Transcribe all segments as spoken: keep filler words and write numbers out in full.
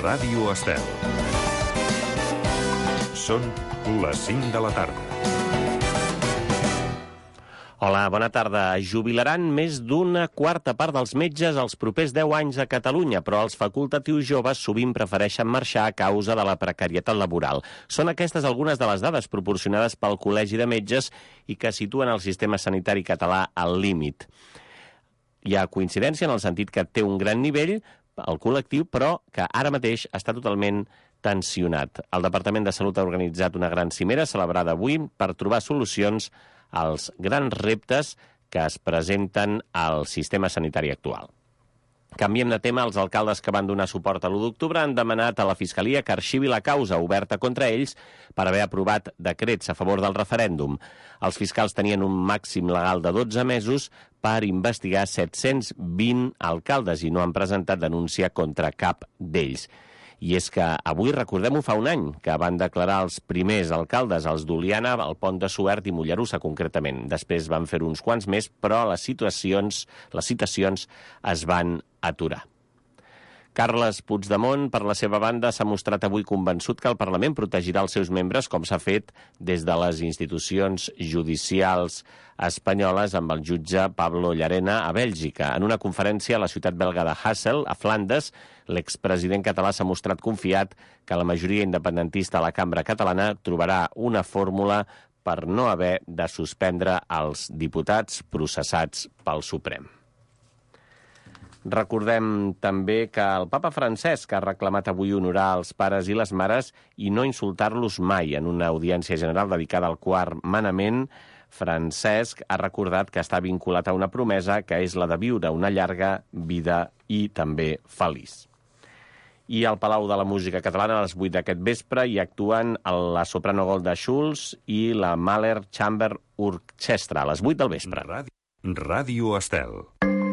Ràdio Estel. Són les cinc de la tarda. Hola, bona tarda. Jubilaran més d'una quarta part dels metges els propers deu anys a Catalunya, però els facultatius joves sovint prefereixen marxar a causa de la precarietat laboral. Són aquestes algunes de les dades proporcionades pel Col·legi de Metges i que situen el sistema sanitari català al límit. Hi ha coincidència en el sentit que té un gran nivell, el col·lectiu, però que ara mateix està totalment tensionat. El Departament de Salut ha organitzat una gran cimera celebrada avui per trobar solucions als grans reptes que es presenten al sistema sanitari actual. Canviem de tema. Els alcaldes que van donar suport a l'u d'octubre han demanat a la Fiscalia que arxivi la causa oberta contra ells per haver aprovat decrets a favor del referèndum. Els fiscals tenien un màxim legal de dotze mesos per investigar set-cents vint alcaldes i no han presentat denúncia contra cap d'ells. I és que avui, recordem-ho, fa un any que van declarar els primers alcaldes, els d'Oliana, el Pont de Suert i Mollerussa, concretament. Després van fer uns quants més, però les situacions, les citacions es van aturar. Carles Puigdemont, per la seva banda, s'ha mostrat avui convençut que el Parlament protegirà els seus membres, com s'ha fet des de les institucions judicials espanyoles amb el jutge Pablo Llarena a Bèlgica. En una conferència a la ciutat belga de Hasselt, a Flandes, l'expresident català s'ha mostrat confiat que la majoria independentista a la cambra catalana trobarà una fórmula per no haver de suspendre els diputats processats pel Suprem. Recordem també que el papa Francesc ha reclamat avui honorar els pares i les mares i no insultar-los mai. En una audiència general dedicada al quart manament, Francesc ha recordat que està vinculat a una promesa que és la de viure una llarga vida i també feliç. I al Palau de la Música Catalana a les vuit d'aquest vespre hi actuen la soprano Golda Schulz i la Mahler Chamber Orchestra a les vuit del vespre. Ràdio, Ràdio Estel.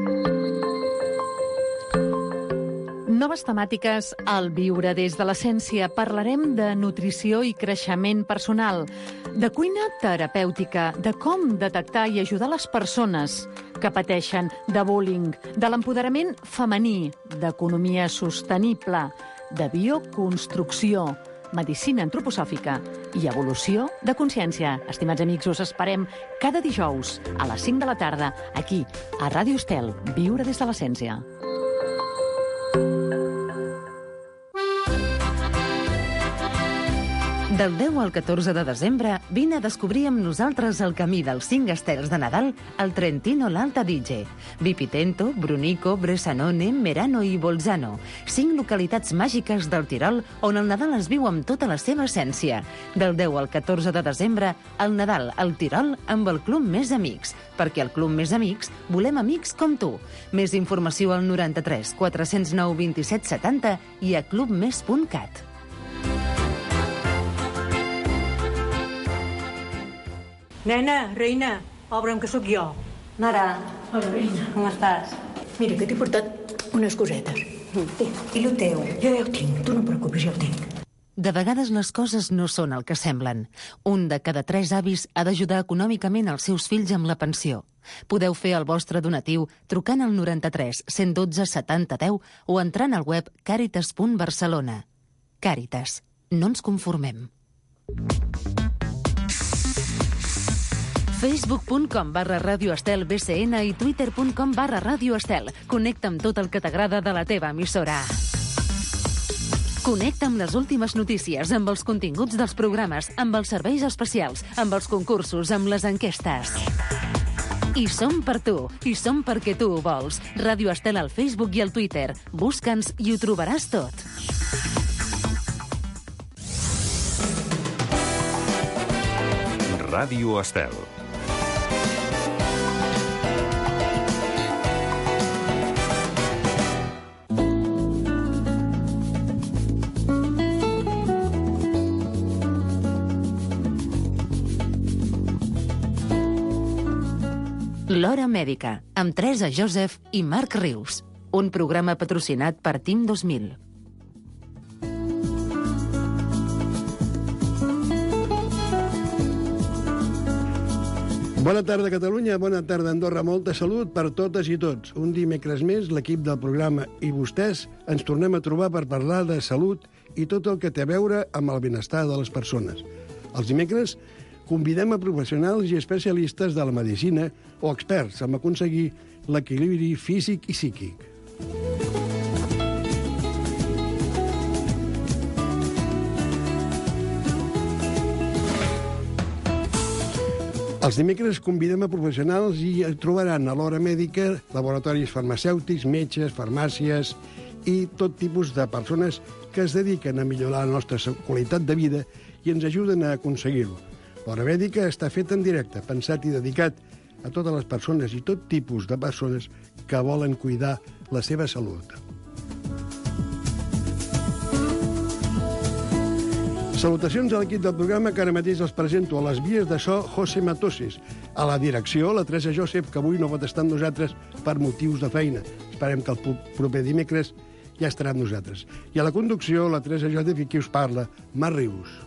Noves temàtiques al Viure des de l'Essència. Parlarem de nutrició i creixement personal, de cuina terapèutica, de com detectar i ajudar les persones que pateixen de bullying, de l'empoderament femení, d'economia sostenible, de bioconstrucció, medicina antroposòfica i evolució de consciència. Estimats amics, us esperem cada dijous a les cinc de la tarda, aquí, a Ràdio Estel, Viure des de l'Essència. Del deu al catorze de desembre, vine a descobrir amb nosaltres el camí dels cinc estels de Nadal al Trentino l'Alta Adige. Vipitento, Brunico, Bressanone, Merano i Bolzano. Cinc localitats màgiques del Tirol on el Nadal es viu amb tota la seva essència. Del deu al catorze de desembre, el Nadal al Tirol amb el Club Més Amics. Perquè al Club Més Amics volem amics com tu. Més informació al noranta-tres quatre-cents nou vint-i-set setanta i a clubmes punt cat. Nena, reina, obre'm que sóc jo. Nara. Hola, reina. Com estàs? Mira, que t'he portat unes cosetes. I lo teu? Jo ja ho tinc, tu no et preocupis, ja ho tinc. De vegades les coses no són el que semblen. Un de cada tres avis ha d'ajudar econòmicament els seus fills amb la pensió. Podeu fer el vostre donatiu trucant al noranta-tres cent dotze setanta deu o entrant al web càritas punt barcelona. Càritas. No ens conformem. facebook punt com barra Ràdio Estel B C N i twitter punt com barra Ràdio Estel. Connecta amb tot el que t'agrada de la teva emissora. Connecta amb les últimes notícies, amb els continguts dels programes, amb els serveis especials, amb els concursos, amb les enquestes. I som per tu, i som perquè tu ho vols. Ràdio Estel al Facebook i al Twitter. Busca'ns i ho trobaràs tot. Ràdio Estel. L'Hora Mèdica, amb Teresa Joseph i Marc Rius. Un programa patrocinat per Team dos mil. Bona tarda, Catalunya, bona tarda, Andorra. Molta salut per totes i tots. Un dimecres més, l'equip del programa i vostès ens tornem a trobar per parlar de salut i tot el que té a veure amb el benestar de les persones. Els dimecres convidem a professionals i especialistes de la medicina o experts en aconseguir l'equilibri físic i psíquic. Els dimecres convidem a professionals i trobaran a l'hora mèdica laboratoris farmacèutics, metges, farmàcies i tot tipus de persones que es dediquen a millorar la nostra qualitat de vida i ens ajuden a aconseguir-ho. L'hora mèdica està feta en directe, pensat i dedicat a totes les persones i tot tipus de persones que volen cuidar la seva salut. Salutacions a l'equip del programa, que ara mateix els presento. A les vies de so, José Matoses. A la direcció, la Teresa Josep, que avui no pot estar amb nosaltres per motius de feina. Esperem que el proper dimecres ja estarà amb nosaltres. I a la conducció, la Teresa Josep i qui us parla, Marc Rius.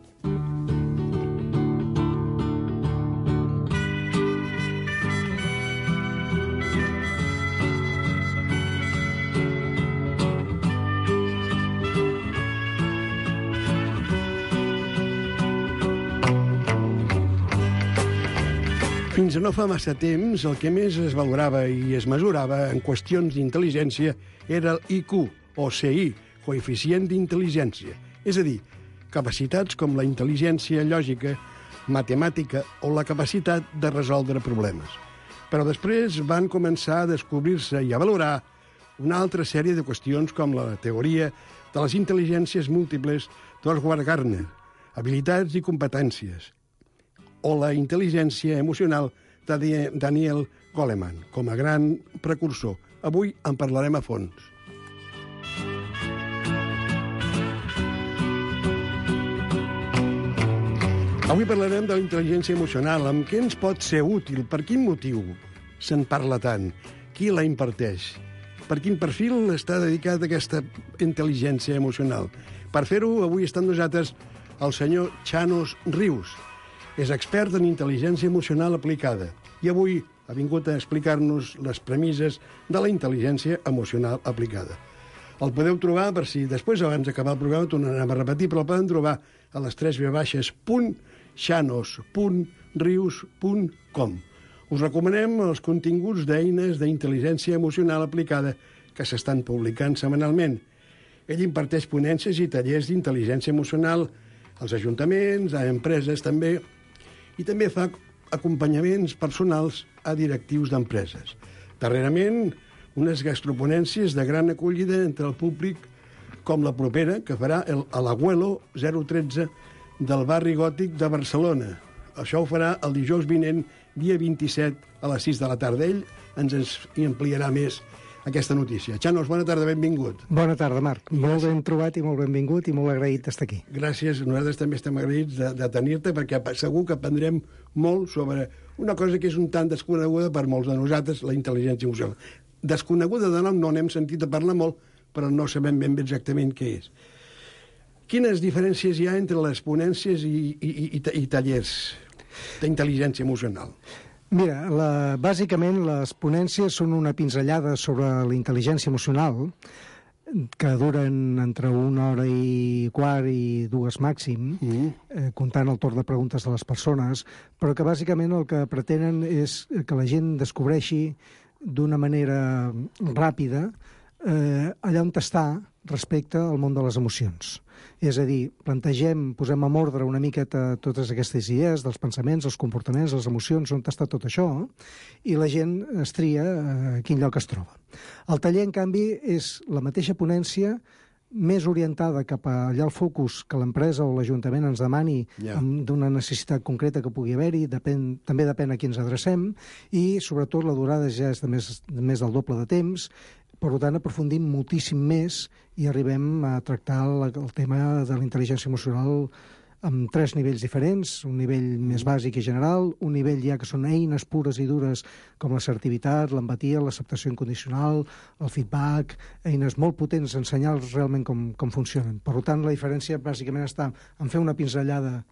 Fins a no fa massa temps, el que més es valorava i es mesurava en qüestions d'intel·ligència era el I Q, o C I, coeficient d'intel·ligència. És a dir, capacitats com la intel·ligència lògica, matemàtica o la capacitat de resoldre problemes. Però després van començar a descobrir-se i a valorar una altra sèrie de qüestions com la teoria de les intel·ligències múltiples d'Oswald Gardner, habilitats i competències, o la intel·ligència emocional de Daniel Goleman, com a gran precursor. Avui en parlarem a fons. Avui parlarem de la intel·ligència emocional. Amb què ens pot ser útil? Per quin motiu se'n parla tant? Qui la imparteix? Per quin perfil està dedicat aquesta intel·ligència emocional? Per fer-ho, avui està amb nosaltres el senyor Chanos Rius. És expert en intel·ligència emocional aplicada i avui ha vingut a explicar-nos les premisses de la intel·ligència emocional aplicada. El podeu trobar, per si després, abans d'acabar el programa, tornarem a repetir, però el poden trobar a les tres ve baixes punt chanos punt rius punt com. Us recomanem els continguts d'eines d'intel·ligència emocional aplicada que s'estan publicant setmanalment. Ell imparteix ponències i tallers d'intel·ligència emocional als ajuntaments, a empreses també, i també fa acompanyaments personals a directius d'empreses. Darrerament, unes gastroponències de gran acollida entre el públic, com la propera, que farà el Alaguelo zero tretze del barri gòtic de Barcelona. Això ho farà el dijous vinent, dia vint-i-set, a les sis de la tarda. Ell ens hi ampliarà més aquesta notícia. Chanos, bona tarda, benvingut. Bona tarda, Marc. Molt ben trobat i molt benvingut i molt agraït d'estar aquí. Gràcies. Nosaltres també estem agraïts de, de tenir-te, perquè segur que aprendrem molt sobre una cosa que és un tant desconeguda per molts de nosaltres, la intel·ligència emocional. Desconeguda de nom, no n'hem sentit a parlar molt, però no sabem ben bé exactament què és. Quines diferències hi ha entre les ponències i, i, i, i tallers d'intel·ligència emocional? Mira, la, bàsicament les ponències són una pinzellada sobre la intel·ligència emocional que duren entre una hora i quart i dues màxim, mm. eh, comptant el torn de preguntes de les persones, però que bàsicament el que pretenen és que la gent descobreixi d'una manera ràpida eh, allà on està respecte al món de les emocions. És a dir, plantegem, posem en ordre una miqueta totes aquestes idees dels pensaments, els comportaments, les emocions, on està tot això, i la gent es tria a quin lloc es troba. El taller, en canvi, és la mateixa ponència més orientada cap allà al focus que l'empresa o l'Ajuntament ens demani yeah. d'una necessitat concreta que pugui haver-hi, depèn, també depèn a qui ens adrecem, i sobretot la durada ja és de més, de més del doble de temps. Per tant, aprofundim moltíssim més i arribem a tractar el, el tema de la intel·ligència emocional amb tres nivells diferents, un nivell més bàsic i general, un nivell ja que són eines pures i dures com l'assertivitat, l'empatia, l'acceptació incondicional, el feedback, eines molt potents, ensenyar realment com, com funcionen. Per tant, la diferència bàsicament està en fer una pinzellada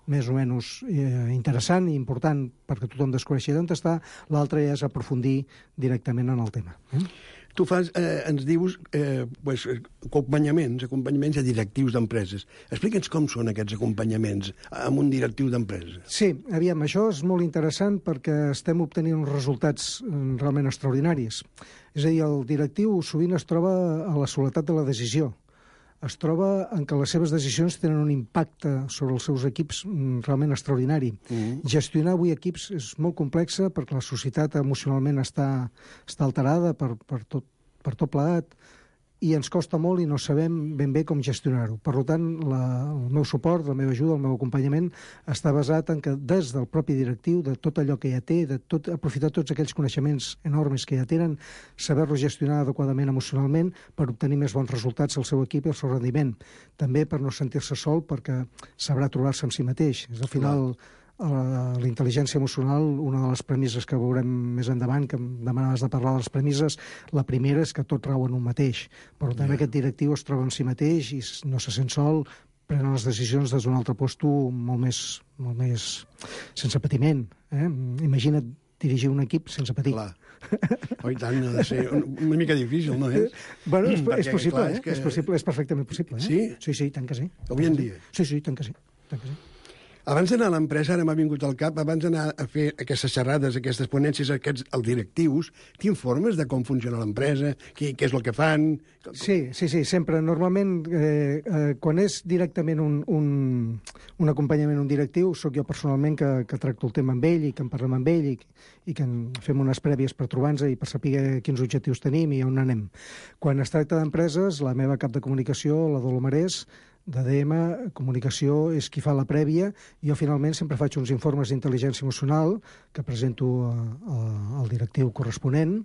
més o menys eh, interessant i important perquè tothom descobreixi d'on està, l'altre és aprofundir directament en el tema. Eh? Tu fas, eh, ens dius eh, pues, acompanyaments, acompanyaments a directius d'empreses. Explica'ns com són aquests acompanyaments amb un directiu d'empresa. Sí, aviam, això és molt interessant perquè estem obtenint uns resultats realment extraordinaris. És a dir, el directiu sovint es troba a la soledat de la decisió. Es troba en què les seves decisions tenen un impacte sobre els seus equips realment extraordinari. Mm. Gestionar avui equips és molt complexa perquè la societat emocionalment està, està alterada per, per, tot, per tot plegat i ens costa molt i no sabem ben bé com gestionar-ho. Per tant, la, el meu suport, la meva ajuda, el meu acompanyament està basat en que des del propi directiu, de tot allò que ja té, de tot, aprofitar tots aquells coneixements enormes que ja tenen, saber-los gestionar adequadament emocionalment per obtenir més bons resultats al seu equip i al seu rendiment. També per no sentir-se sol perquè sabrà trobar-se amb si mateix. És al final... La, la intel·ligència emocional, una de les premisses que veurem més endavant, que demanaves de parlar de les premisses, la primera és que tot rau en un mateix. Per tant, yeah. aquest directiu es troba en si mateix i no se sent sol, prenen les decisions des d'un altre posto molt més, molt més sense patiment. Eh? Imagina't dirigir un equip sense patir. Clar. Oh, i tant, ha de ser una mica difícil, no és? Bueno, és, Perquè, és possible, clar, eh? és, que... és possible, és perfectament possible. Eh? Sí? Sí, sí, tant que sí. Avui en dia? Sí, sí, tant que sí. Tant que sí. Abans d'anar a l'empresa, ara m'ha vingut al cap, abans d'anar a fer aquestes xerrades, aquestes ponències, aquests els directius, t'informes de com funciona l'empresa, què, què és el que fan? Sí, sí, sí, sempre. Normalment, eh, eh, quan és directament un, un, un acompanyament, un directiu, sóc jo personalment que, que tracto el tema amb ell i que en parlem amb ell i, i que en fem unes prèvies per trobar-nos i per saber quins objectius tenim i on anem. Quan es tracta d'empreses, la meva cap de comunicació, la Dolomarés, de D M, comunicació, és qui fa la prèvia. Jo, finalment, sempre faig uns informes d'intel·ligència emocional que presento a, a, al directiu corresponent,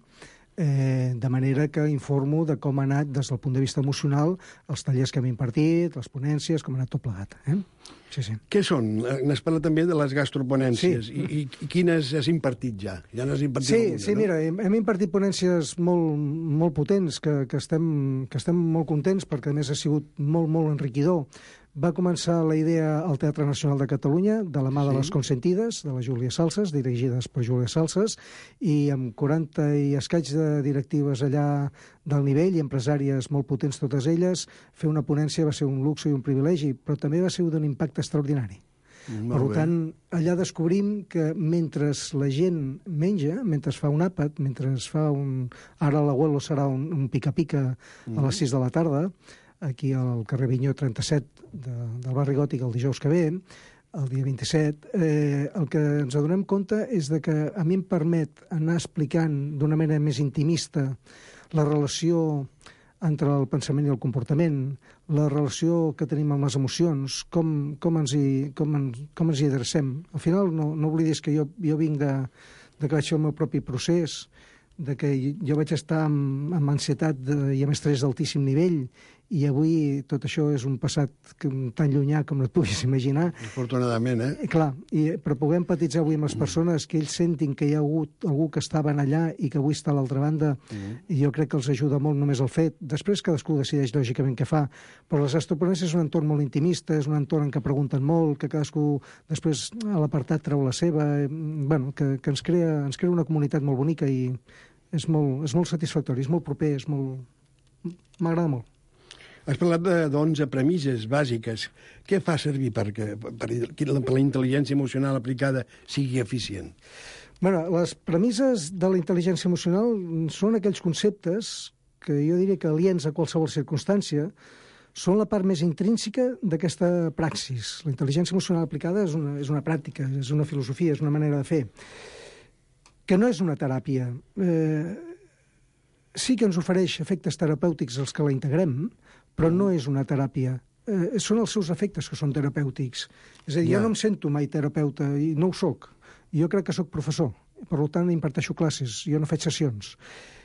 eh, de manera que informo de com ha anat des del punt de vista emocional els tallers que hem impartit, les ponències, com ha anat tot plegat. Eh? Sí, sí. Què són? N'has parlat també de les gastroponències. Sí. I, I quines has impartit ja? Ja n'has impartit sí, alguna, sí, no? mira, hem, hem impartit ponències molt, molt potents, que, que, estem, que estem molt contents, perquè a més ha sigut molt, molt enriquidor. Va començar la idea al Teatre Nacional de Catalunya, de la mà sí. de les Consentides, de la Júlia Salses, dirigides per Júlia Salses, i amb quaranta i escaig de directives allà del nivell i empresàries molt potents totes elles, fer una ponència va ser un luxe i un privilegi, però també va ser d'un impacte extraordinari. Molt per bé. tant, allà descobrim que mentre la gent menja, mentre fa un àpat, mentre fa un... Ara l'abuelo serà un, un pica-pica mm. a les sis de la tarda, aquí al carrer Vinyó trenta-set de, del barri Gòtic el dijous que ve, el dia vint-i-set, eh, el que ens adonem compte és de que a mi em permet anar explicant d'una manera més intimista la relació entre el pensament i el comportament, la relació que tenim amb les emocions, com, com, ens, hi, com, en, com ens hi adrecem. Al final, no, no oblidis que jo, jo vinc de, de que vaig fer el meu propi procés, de que jo vaig estar amb, amb ansietat de, i amb estrès d'altíssim nivell, i avui tot això és un passat que, tan llunyà com no et puguis imaginar. Afortunadament, eh? I, clar, i, però poder empatitzar avui amb les persones, que ells sentin que hi ha hagut algú que estaven allà i que avui està a l'altra banda, mm. i jo crec que els ajuda molt només el fet. Després cadascú decideix lògicament què fa, però les gastroponències és un entorn molt intimista, és un entorn en què pregunten molt, que cadascú després a l'apartat treu la seva, eh, bueno, que, que ens, crea, ens crea una comunitat molt bonica i és molt, és molt satisfactori, és molt proper, és molt... m'agrada molt. Has parlat d'onze premisses bàsiques. Què fa servir perquè per, per la intel·ligència emocional aplicada sigui eficient? Bueno, les premisses de la intel·ligència emocional són aquells conceptes que jo diria que aliens a qualsevol circumstància són la part més intrínseca d'aquesta praxis. La intel·ligència emocional aplicada és una, és una pràctica, és una filosofia, és una manera de fer, que no és una teràpia. Eh, sí que ens ofereix efectes terapèutics els que la integrem, però no és una teràpia. Eh, són els seus efectes que són terapèutics. És a dir, ja. jo no em sento mai terapeuta i no ho soc. Jo crec que sóc professor, per tant imparteixo classes, jo no faig sessions.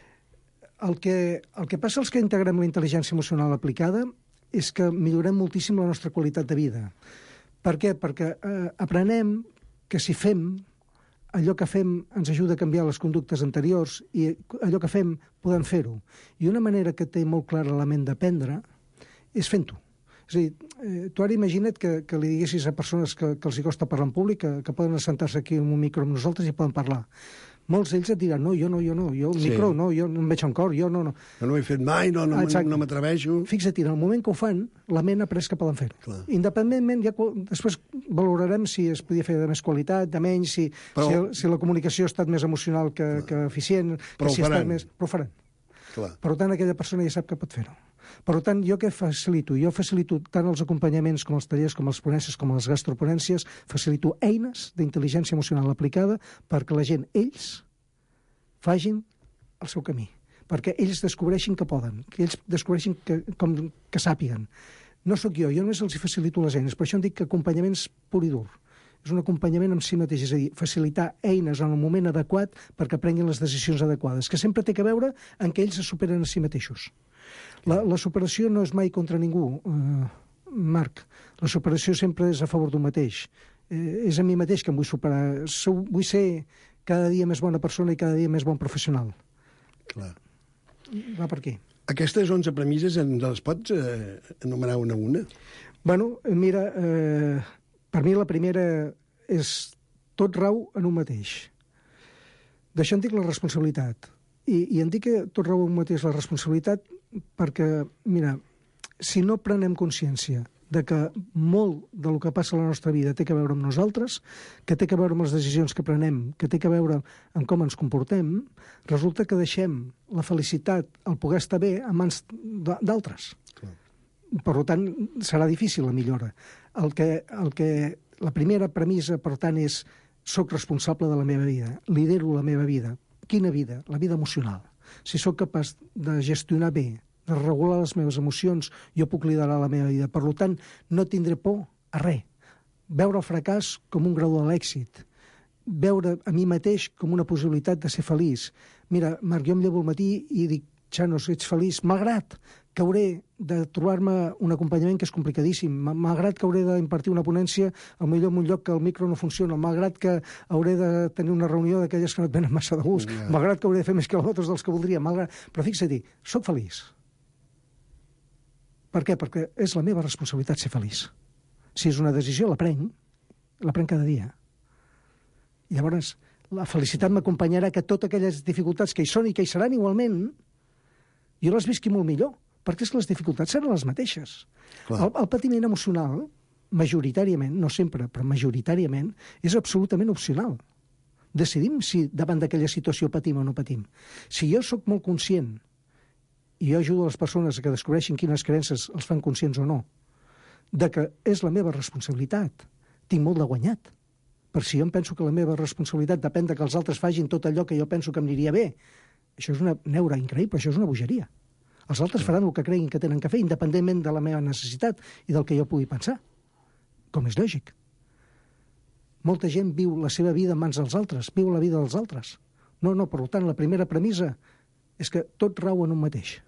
El que, el que passa als que integrem la intel·ligència emocional aplicada és que millorem moltíssim la nostra qualitat de vida. Per què? Perquè eh, aprenem que si fem allò que fem ens ajuda a canviar les conductes anteriors i allò que fem podem fer-ho. I una manera que té molt clara la ment d'aprendre és fent-ho. És a dir, eh, tu ara imagina't que, que li diguessis a persones que, que els hi costa parlar en públic, que, que poden assentar-se aquí amb un micro amb nosaltres i poden parlar. Molts d'ells et diran, no, jo no, jo no, jo el Sí. micro, no, jo no em veig en cor, jo no, no. No ho he fet mai, no, no, Exacte. no m'atreveixo. Fixa't, en el moment que ho fan, la ment ha après que poden fer-ho. Clar. Independentment, ja, qual- després valorarem si es podia fer de més qualitat, de menys, si, Però- si, el, si la comunicació ha estat més emocional que, que eficient, Però que ho si ha estat faran. més... Però ho faran. Clar. Per tant, aquella persona ja sap que pot fer-ho. Per tant, jo què facilito? Jo facilito tant els acompanyaments com els tallers, com les ponències, com les gastroponències, facilito eines d'intel·ligència emocional aplicada perquè la gent, ells, facin el seu camí, perquè ells descobreixin que poden, que ells descobreixin que, com, que sàpiguen. No sóc jo, jo només els hi facilito les eines, per això em dic que acompanyament és pur i dur. És un acompanyament amb si mateix, és a dir, facilitar eines en el moment adequat perquè prenguin les decisions adequades, que sempre té que veure en què ells se superen a si mateixos. La, la superació no és mai contra ningú, eh, Marc. La superació sempre és a favor d'un mateix. Eh, és a mi mateix que em vull superar. Sou, vull ser cada dia més bona persona i cada dia més bon professional. Clar. Va per aquí. Aquestes onze premisses ens les pots eh, enumerar una a una? Bueno, eh, mira, eh, per mi la primera és tot rau en un mateix. D'això en dic la responsabilitat. I, i en dic que tot rau en un mateix la responsabilitat perquè, mira, si no prenem consciència de que molt del que passa a la nostra vida té que veure amb nosaltres, que té que veure amb les decisions que prenem, que té que veure amb com ens comportem, resulta que deixem la felicitat, el poder estar bé, a mans d'altres. Per tant, serà difícil la millora. El que, el que, la primera premissa, per tant, és soc responsable de la meva vida, lidero la meva vida. Quina vida? La vida emocional. Si sóc capaç de gestionar bé, de regular les meves emocions, jo puc liderar la meva vida. Per tant, no tindré por a res. Veure el fracàs com un grau de l'èxit. Veure a mi mateix com una possibilitat de ser feliç. Mira, Marc, jo em llevo al matí i dic, Xanos, ets feliç, malgrat que hauré de trobar-me un acompanyament que és complicadíssim, malgrat que hauré d'impartir una ponència, potser en un lloc que el micro no funciona, malgrat que hauré de tenir una reunió d'aquelles que no et venen massa de gust, Ja. malgrat que hauré de fer més quilòmetres dels que voldria, malgrat... Però fixa't, sóc feliç. Per què? Perquè és la meva responsabilitat ser feliç. Si és una decisió, la prenc, la prenc cada dia. Llavors, la felicitat m'acompanyarà que totes aquelles dificultats que hi són i que hi seran igualment, jo les visqui molt millor, perquè és que les dificultats seran les mateixes. El, el patiment emocional, majoritàriament, no sempre, però majoritàriament, és absolutament opcional. Decidim si davant d'aquella situació patim o no patim. Si jo sóc molt conscient i jo ajudo les persones a que descobreixin quines creences els fan conscients o no, de que és la meva responsabilitat, tinc molt de guanyat. Per si jo em penso que la meva responsabilitat depèn de que els altres facin tot allò que jo penso que em aniria bé, això és una neura increïble, això és una bogeria. Els altres faran el que creguin que tenen que fer, independentment de la meva necessitat i del que jo pugui pensar. Com és lògic. Molta gent viu la seva vida en mans dels altres, viu la vida dels altres. No, no, per tant, la primera premissa és que tot rau en un mateix.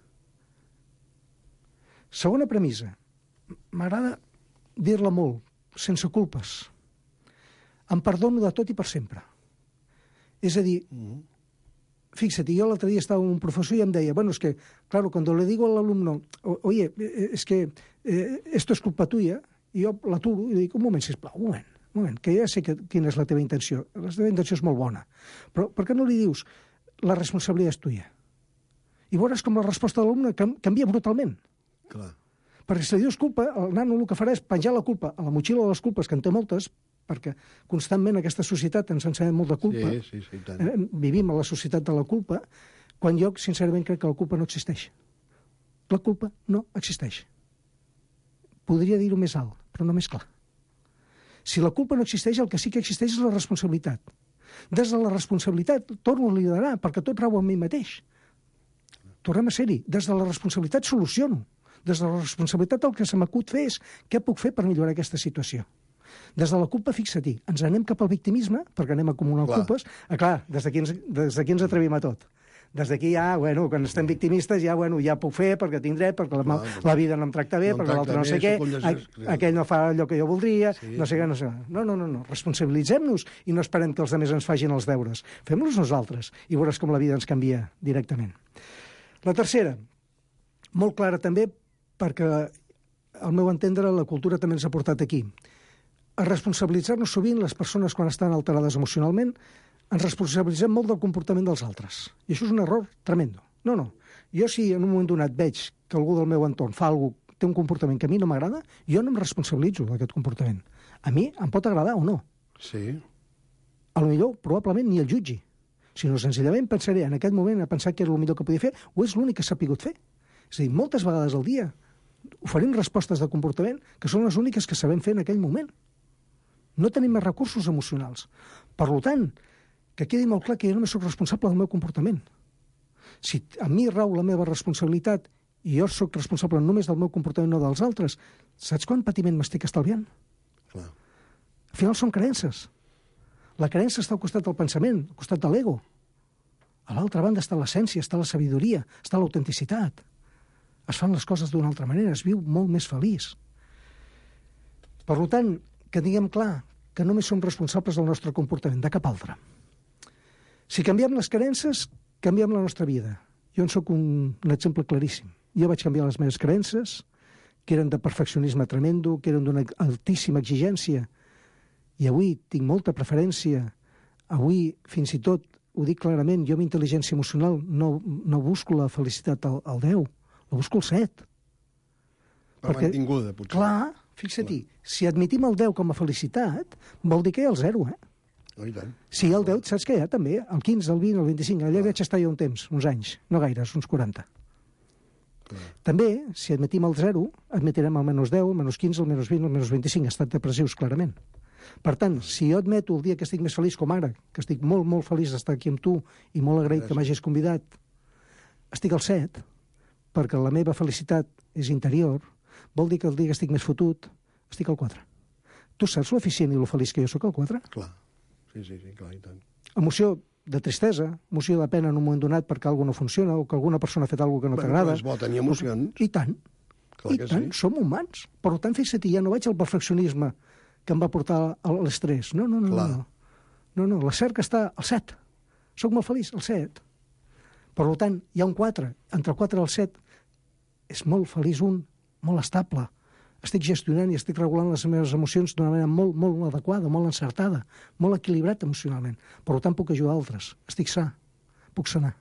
Segona premissa. M'agrada dir-la molt, sense culpes. Em perdono de tot i per sempre. És a dir, fíjate, yo el otro día estaba un profesor y me decía, bueno, es que, claro, cuando le digo al alumno, oye, es que eh, esto es culpa tuya, i jo l'aturo i dic, un moment, sisplau, un moment, un moment, que ja sé que, quina és la teva intenció. La teva intenció és molt bona. Però per què no li dius, la responsabilitat és tuya? I veuràs com la resposta de l'alumne canvia brutalment. Clar. Perquè si li dius culpa, el nano el que farà és penjar la culpa a la motxilla de les culpes, que en té moltes, perquè constantment aquesta societat ens ensenyem molt de culpa. Sí, sí, sí, tant. Eh, Vivim a la societat de la culpa, quan jo, sincerament, crec que la culpa no existeix. La culpa no existeix. Podria dir-ho més alt, però no més clar. Si la culpa no existeix, el que sí que existeix és la responsabilitat. Des de la responsabilitat torno a liderar, perquè tot rau en mi mateix. Tornem a ser-hi. Des de la responsabilitat soluciono. Des de la responsabilitat el que se m'acut fer és què puc fer per millorar aquesta situació. Des de la culpa, fixa-t'hi, ens anem cap al victimisme, perquè anem acumulant Clar. culpes. Ah, clar, des d'aquí ens, des d'aquí ens atrevim a tot. Des d'aquí ja, bueno, quan estem victimistes, ja, bueno, ja puc fer perquè tinc dret, perquè la, Clar, la vida no em tracta bé, no em perquè l'altre tracta no sé bé, què, sóc un llegeix- a- aquell no fa allò que jo voldria, Sí. no sé què, no sé què. No, no, no, no. Responsabilitzem-nos i no esperem que els altres ens facin els deures. Fem-los nosaltres i veuràs com la vida ens canvia directament. La tercera, molt clara també, perquè al meu entendre, la cultura també ens ha portat aquí. A responsabilitzar-nos sovint, les persones quan estan alterades emocionalment, ens responsabilitzem molt del comportament dels altres. I això és un error tremendo. No, no. Jo si en un moment donat veig que algú del meu entorn fa alguna cosa, té un comportament que a mi no m'agrada, jo no em responsabilitzo d'aquest comportament. A mi em pot agradar o no. Sí. A lo millor, probablement, ni el jutgi. Sinó senzillament pensaré en aquest moment a pensar que era el millor que podia fer o és l'únic que s'ha pogut fer. És a dir, moltes vegades al dia oferim respostes de comportament que són les úniques que sabem fer en aquell moment. No tenim més recursos emocionals. Per tant, que quedi molt clar que jo només soc responsable del meu comportament. Si a mi rau la meva responsabilitat i jo sóc responsable només del meu comportament, no dels altres, saps quant patiment m'estic estalviant? Clar. Al final són creences. La creença està al costat del pensament, al costat de l'ego. A l'altra banda està l'essència, està la sabidoria, està l'autenticitat. Es fan les coses d'una altra manera, es viu molt més feliç. Per tant, que diguem clar que només som responsables del nostre comportament, de cap altre. Si canviem les creences, canviem la nostra vida. Jo en sóc un, un exemple claríssim. Jo vaig canviar les meves creences, que eren de perfeccionisme tremendo, que eren d'una altíssima exigència, i avui tinc molta preferència. Avui, fins i tot, ho dic clarament, jo amb intel·ligència emocional no, no busco la felicitat al, al deu, la busco al set. Per Perquè, mantinguda, potser. Clar, fixa-t'hi, si admitim el deu com a felicitat, vol dir que hi ha el zero, eh? Oh, i tant. Si hi ha el deu, saps què hi ha també? El quinze, el vint, el vint-i-cinc. Allà vaig estar jo un temps, uns anys, no gaires, uns quaranta. Clar. També, si admetim el zero, admetirem el menys deu, el menys quinze, el menys vint, el menys vint-i-cinc, estat depressius, clarament. Per tant, si jo admeto el dia que estic més feliç, com ara, que estic molt, molt feliç d'estar aquí amb tu i molt agraït que m'hagis convidat, estic al set, perquè la meva felicitat és interior, vol dir que el dia que estic més fotut, estic al quatre. Tu saps l'eficient i lo feliç que jo sóc al quatre? Clar, sí, sí, sí, clar, i tant. Emoció de tristesa, emoció de pena en un moment donat perquè alguna no funciona o que alguna persona ha fet alguna que no bueno, t'agrada. És bo tenir emocions. I tant, clar i que tant, sí. Som som humans. Per tant, fixa't, ja no vaig al perfeccionisme que em va portar a l'estrès. No, no, no, clar. no. No, no, la cerca està al set. Soc molt feliç, al set. Per tant, hi ha un quatre. Entre el quatre i el set és molt feliç un, molt estable. Estic gestionant i estic regulant les meves emocions d'una manera molt, molt adequada, molt encertada, molt equilibrat emocionalment. Per tant, puc ajudar altres. Estic sa. Puc sanar.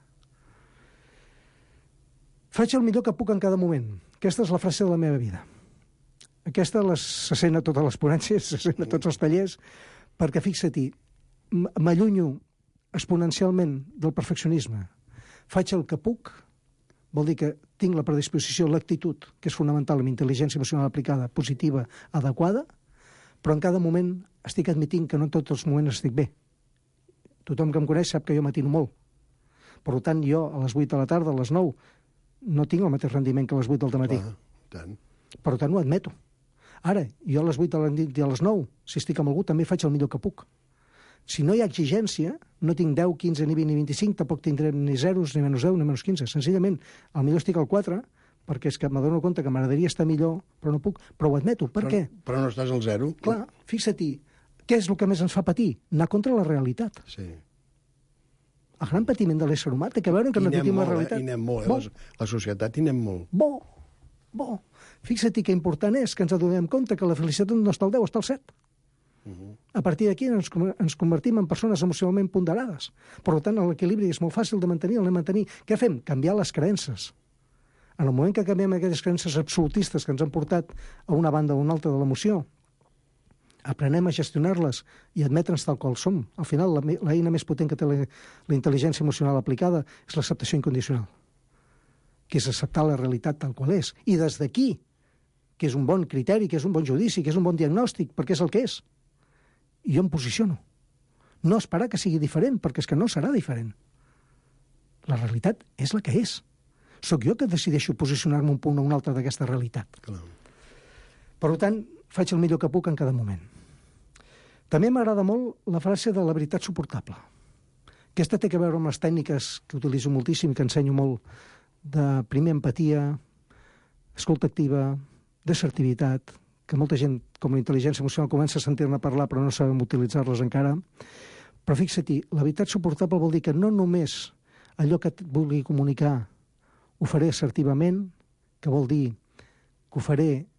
Faig el millor que puc en cada moment. Aquesta és la frase de la meva vida. Aquesta les, se sent a totes les ponències, se sent a tots els tallers, perquè, fixa-t'hi, m'allunyo exponencialment del perfeccionisme. Faig el que puc, vol dir que tinc la predisposició, l'actitud, que és fonamental amb intel·ligència emocional aplicada, positiva, adequada, però en cada moment estic admitint que no en tots els moments estic bé. Tothom que em coneix sap que jo matino molt. Per tant, jo a les vuit de la tarda, a les nou, no tinc el mateix rendiment que a les vuit del dematí. Clar, tant. Per tant, ho admeto. Ara, jo a les vuit de la nit i a les nou, si estic amb algú, també faig el millor que puc. Si no hi ha exigència, no tinc deu, quinze, ni vint, ni vint-i-cinc, tampoc tindré ni zeros, ni menys deu, ni menys quinze. Senzillament, al millor estic al quatre, perquè és que m'adono compte que m'agradaria estar millor, però no puc, però ho admeto. Per però, què? Però no estàs al zero. Clar, fixa-t'hi, què és el que més ens fa patir? Anar contra la realitat. Sí. El gran patiment de l'ésser humà té que veure que no admetim la realitat. I anem molt, eh? La, la societat hi anem molt. Bo, bo. Fixa't que important és que ens adonem compte que la felicitat no està al deu, està al set. Uh -huh. A partir d'aquí ens, ens convertim en persones emocionalment ponderades. Per tant, l'equilibri és molt fàcil de mantenir, el de mantenir. Què fem? Canviar les creences. En el moment que canviem aquelles creences absolutistes que ens han portat a una banda o una altra de l'emoció, aprenem a gestionar-les i admetre'ns tal qual som. Al final, l'eina més potent que té la, la intel·ligència emocional aplicada és l'acceptació incondicional, que és acceptar la realitat tal qual és. I des d'aquí, que és un bon criteri, que és un bon judici, que és un bon diagnòstic, perquè és el que és, jo em posiciono. No esperar que sigui diferent, perquè és que no serà diferent. La realitat és la que és. Soc jo que decideixo posicionar-me un punt o un altre d'aquesta realitat. Clar. Per tant, faig el millor que puc en cada moment. També m'agrada molt la frase de la veritat suportable. Aquesta té a veure amb les tècniques que utilitzo moltíssim, que ensenyo molt, de primer empatia, escolta activa, d'assertivitat, que molta gent, com la intel·ligència emocional, comença a sentir-ne parlar però no sabem utilitzar-les encara. Però fixa-t'hi, la veritat suportable vol dir que no només allò que et vulgui comunicar ho faré assertivament, que vol dir que ho faré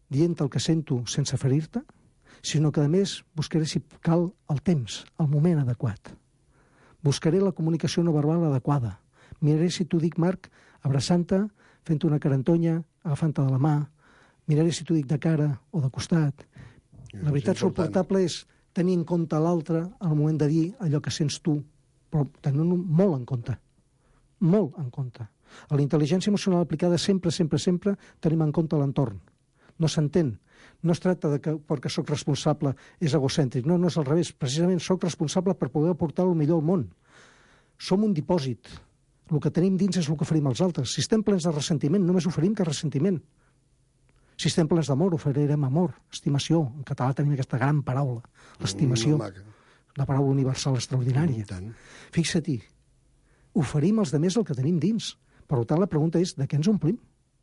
dient el que sento sense ferir-te, sinó que, a més, buscaré, si cal, el temps, el moment adequat. Buscaré la comunicació no verbal adequada. Miraré si t'ho dic, Marc, abraçant-te, fent una carantonya, agafant-te de la mà. Miraré si t'ho dic de cara o de costat. La veritat suportable és tenir en compte l'altre al moment de dir allò que sents tu, però tenint-ho molt en compte. Molt en compte. A la intel·ligència emocional aplicada sempre, sempre, sempre tenim en compte l'entorn. No s'entén. No es tracta de que perquè sóc responsable és egocèntric. No, no és al revés. Precisament sóc responsable per poder aportar el millor al món. Som un dipòsit. El que tenim dins és el que oferim als altres. Si estem plens de ressentiment, només oferim que ressentiment. Si estem plens d'amor, oferirem amor, estimació. En català tenim aquesta gran paraula, l'estimació. La paraula universal extraordinària. Fixa-t'hi, oferim als altres el que tenim dins. Per tant, la pregunta és, de què ens omplim?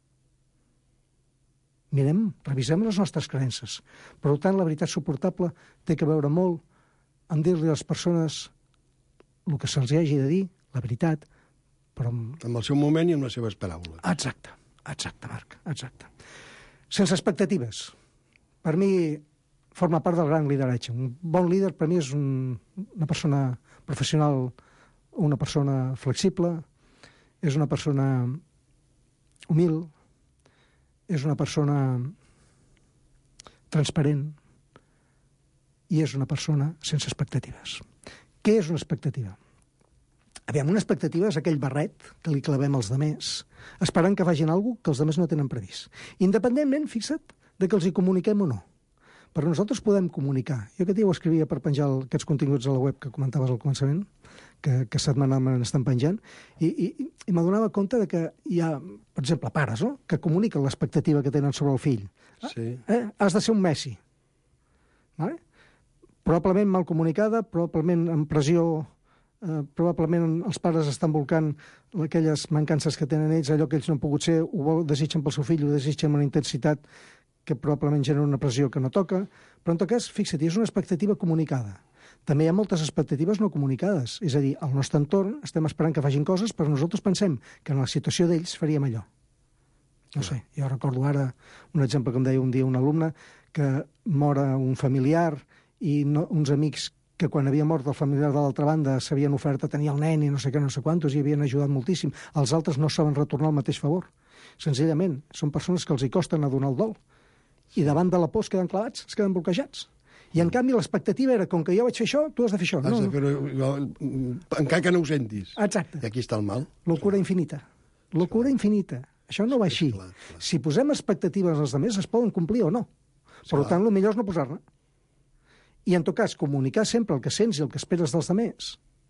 Mirem, revisem les nostres creences. Per tant, la veritat suportable té que veure molt en dir-li a les persones el que se'ls hagi de dir, la veritat, però... Amb el seu moment i amb les seves paraules. Exacte, exacte, Marc, exacte. Sense expectatives. Per mi forma part del gran lideratge. Un bon líder per mi és un, una persona professional, una persona flexible, és una persona humil, és una persona transparent i és una persona sense expectatives. Què és una expectativa? Aviam, una expectativa és aquell barret que li clavem als demés, esperant que facin alguna cosa que els demés no tenen previst. Independentment, fixa't, de que els hi comuniquem o no. Però nosaltres podem comunicar. Jo aquest dia ho escrivia per penjar aquests continguts a la web que comentaves al començament, que, que setmanalment estan penjant, i, i, i m'adonava compte de que hi ha, per exemple, pares, no?, que comuniquen l'expectativa que tenen sobre el fill. Sí. Eh? Has de ser un Messi. Vale? Probablement mal comunicada, probablement amb pressió, eh, probablement els pares estan volcant aquelles mancances que tenen ells, allò que ells no han pogut ser, ho desitgen pel seu fill, ho desitgen amb una intensitat que probablement genera una pressió que no toca, però en tot cas, fixa't, és una expectativa comunicada. També hi ha moltes expectatives no comunicades, és a dir, al nostre entorn estem esperant que facin coses, però nosaltres pensem que en la situació d'ells faríem allò. No sé, jo recordo ara un exemple que em deia un dia un alumne, que mor un familiar i no, uns amics que quan havia mort el familiar de l'altra banda s'havien ofert a tenir el nen i no sé què, no sé quantos, i havien ajudat moltíssim. Els altres no saben retornar el mateix favor. Senzillament, són persones que els hi costen a donar el dol. I davant de la por es queden clavats, es queden bloquejats. I, en canvi, l'expectativa era, com que jo vaig fer això, tu has de fer això. Has no, de fer-ho, encara que no ho sentis. Exacte. I aquí està el mal. Locura infinita. Locura infinita. Això no va així. Clar, clar. Si posem expectatives als altres, es poden complir o no. Per tant, el millor és no posar-ne. I, en tot cas, comunicar sempre el que sents i el que esperes dels altres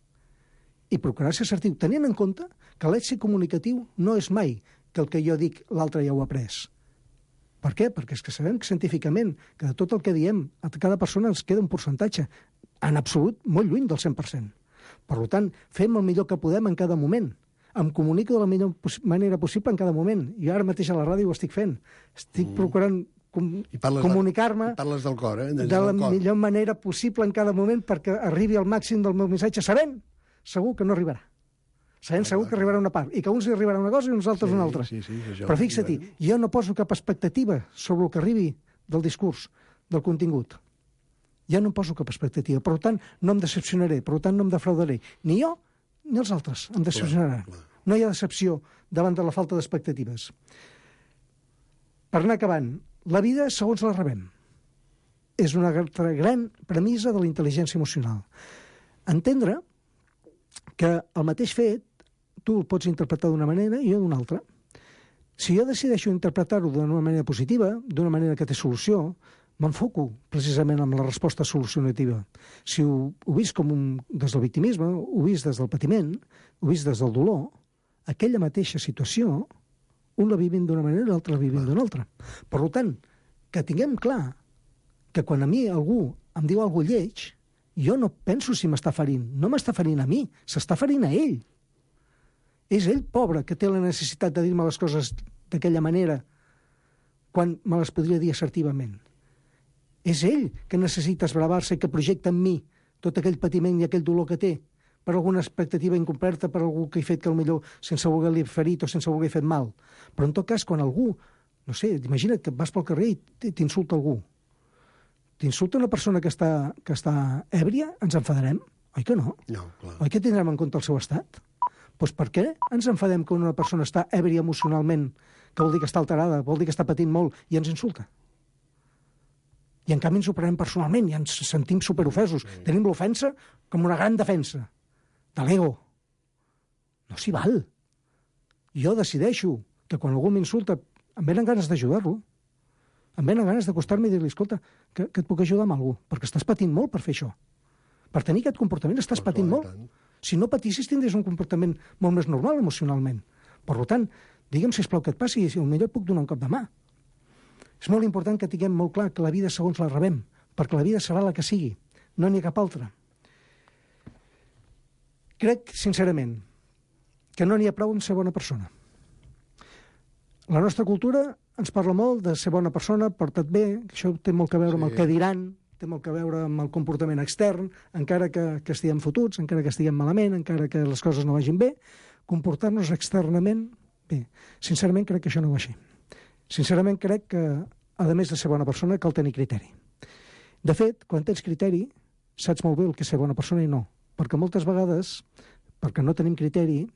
i procurar ser assertiu, tenint en compte que l'èxit comunicatiu no és mai que el que jo dic l'altre ja ho ha après. Per què? Perquè és que sabem que científicament que de tot el que diem a cada persona ens queda un percentatge, en absolut, molt lluny del cent per cent. Per tant, fem el millor que podem en cada moment. Em comunico de la millor manera possible en cada moment. Jo ara mateix a la ràdio ho estic fent. Estic mm. procurant com comunicar-me parles del cor, eh? de la cor. millor manera possible en cada moment perquè arribi al màxim del meu missatge, sabent segur que no arribarà. Sabent segur que arribarà una part, i que a uns li arribarà una cosa i a uns altres sí, una altra. Sí, sí, això, però fixa-t'hi, jo no poso cap expectativa sobre el que arribi del discurs, del contingut. Ja no poso cap expectativa. Per tant, no em decepcionaré, per tant, no em defraudaré. Ni jo, ni els altres em decepcionaran. Clar, clar. No hi ha decepció davant de la falta d'expectatives. Per anar acabant, la vida segons la rebem. És una altra gran premissa de la intel·ligència emocional. Entendre que el mateix fet tu el pots interpretar d'una manera i jo d'una altra. Si jo decideixo interpretar-ho d'una manera positiva, d'una manera que té solució, m'enfoco precisament amb la resposta solucionativa. Si ho, ho vist com un, des del victimisme, ho vist des del patiment, ho vist des del dolor, aquella mateixa situació, un la vivim d'una manera i l'altre la vivim d'una altra. Per tant, que tinguem clar que quan a mi algú em diu alguna cosa lleig, jo no penso si m'està ferint. No m'està ferint a mi, s'està ferint a ell. És ell, pobre, que té la necessitat de dir-me les coses d'aquella manera quan me les podria dir assertivament. És ell que necessita esbravar-se i que projecta en mi tot aquell patiment i aquell dolor que té per alguna expectativa incompleta, per algú que he fet que potser sense voler-li ferit o sense voler fet mal. Però en tot cas, quan algú no sé, imagina't que vas pel carrer i t'insulta algú. T'insulta una persona que està, que està èbria, ens enfadarem? Oi que no? No, clar. Oi que tindrem en compte el seu estat? Doncs per què ens enfadem quan una persona està èbria emocionalment, que vol dir que està alterada, vol dir que està patint molt, i ens insulta? I en canvi ens ho prenem personalment i ens sentim superofesos. Sí. Tenim l'ofensa com una gran defensa de l'ego. No s'hi val. Jo decideixo que quan algú m'insulta em venen ganes d'ajudar-lo. Em venen ganes d'acostar-me i dir-li, escolta, que, que et puc ajudar amb algú, perquè estàs patint molt per fer això. Per tenir aquest comportament estàs Per patint clar, molt. tant. Si no patissis, tindries un comportament molt més normal emocionalment. Per tant, digue'm, sisplau, que et passi i potser et puc donar un cop de mà. És molt important que tinguem molt clar que la vida segons la rebem, perquè la vida serà la que sigui, no n'hi ha cap altra. Crec, sincerament, que no n'hi ha prou en ser bona persona. La nostra cultura ens parla molt de ser bona persona, porta't bé, que això té molt a veure amb el que diran, té molt a veure amb el comportament extern, encara que, que estiguem fotuts, encara que estiguem malament, encara que les coses no vagin bé, comportar-nos externament bé. Sincerament, crec que això no va així. Sincerament, crec que, a més de ser bona persona, cal tenir criteri. De fet, quan tens criteri, saps molt bé el que és ser bona persona i no. Perquè moltes vegades, perquè no tenim criteri,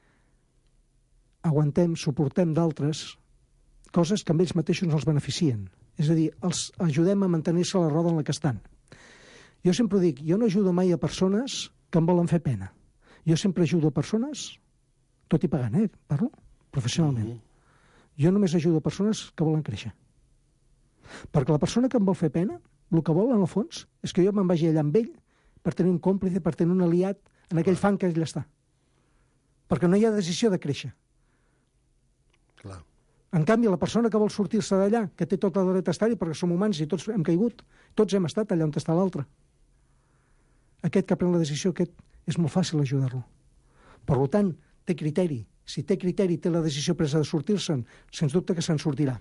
aguantem, suportem d'altres coses que amb ells mateixos no els beneficien. És a dir, els ajudem a mantenir-se a la roda en la que estan. Jo sempre dic, jo no ajudo mai a persones que em volen fer pena. Jo sempre ajudo a persones, tot i pagant, eh? Parlo professionalment. Mm-hmm. Jo només ajudo a persones que volen créixer. Perquè la persona que em vol fer pena, el que vol, en el fons, és que jo me'n vagi allà amb ell per tenir un còmplice, per tenir un aliat en aquell fang que ell està. Perquè no hi ha decisió de créixer. Clar. En canvi, la persona que vol sortir-se d'allà, que té tot el dret a estar-hi, perquè som humans i tots hem caigut, tots hem estat allà on està l'altre. Aquest que pren la decisió, aquest és molt fàcil ajudar-lo. Per tant, té criteri. Si té criteri, té la decisió presa de sortir-se'n, sens dubte que se'n sortirà.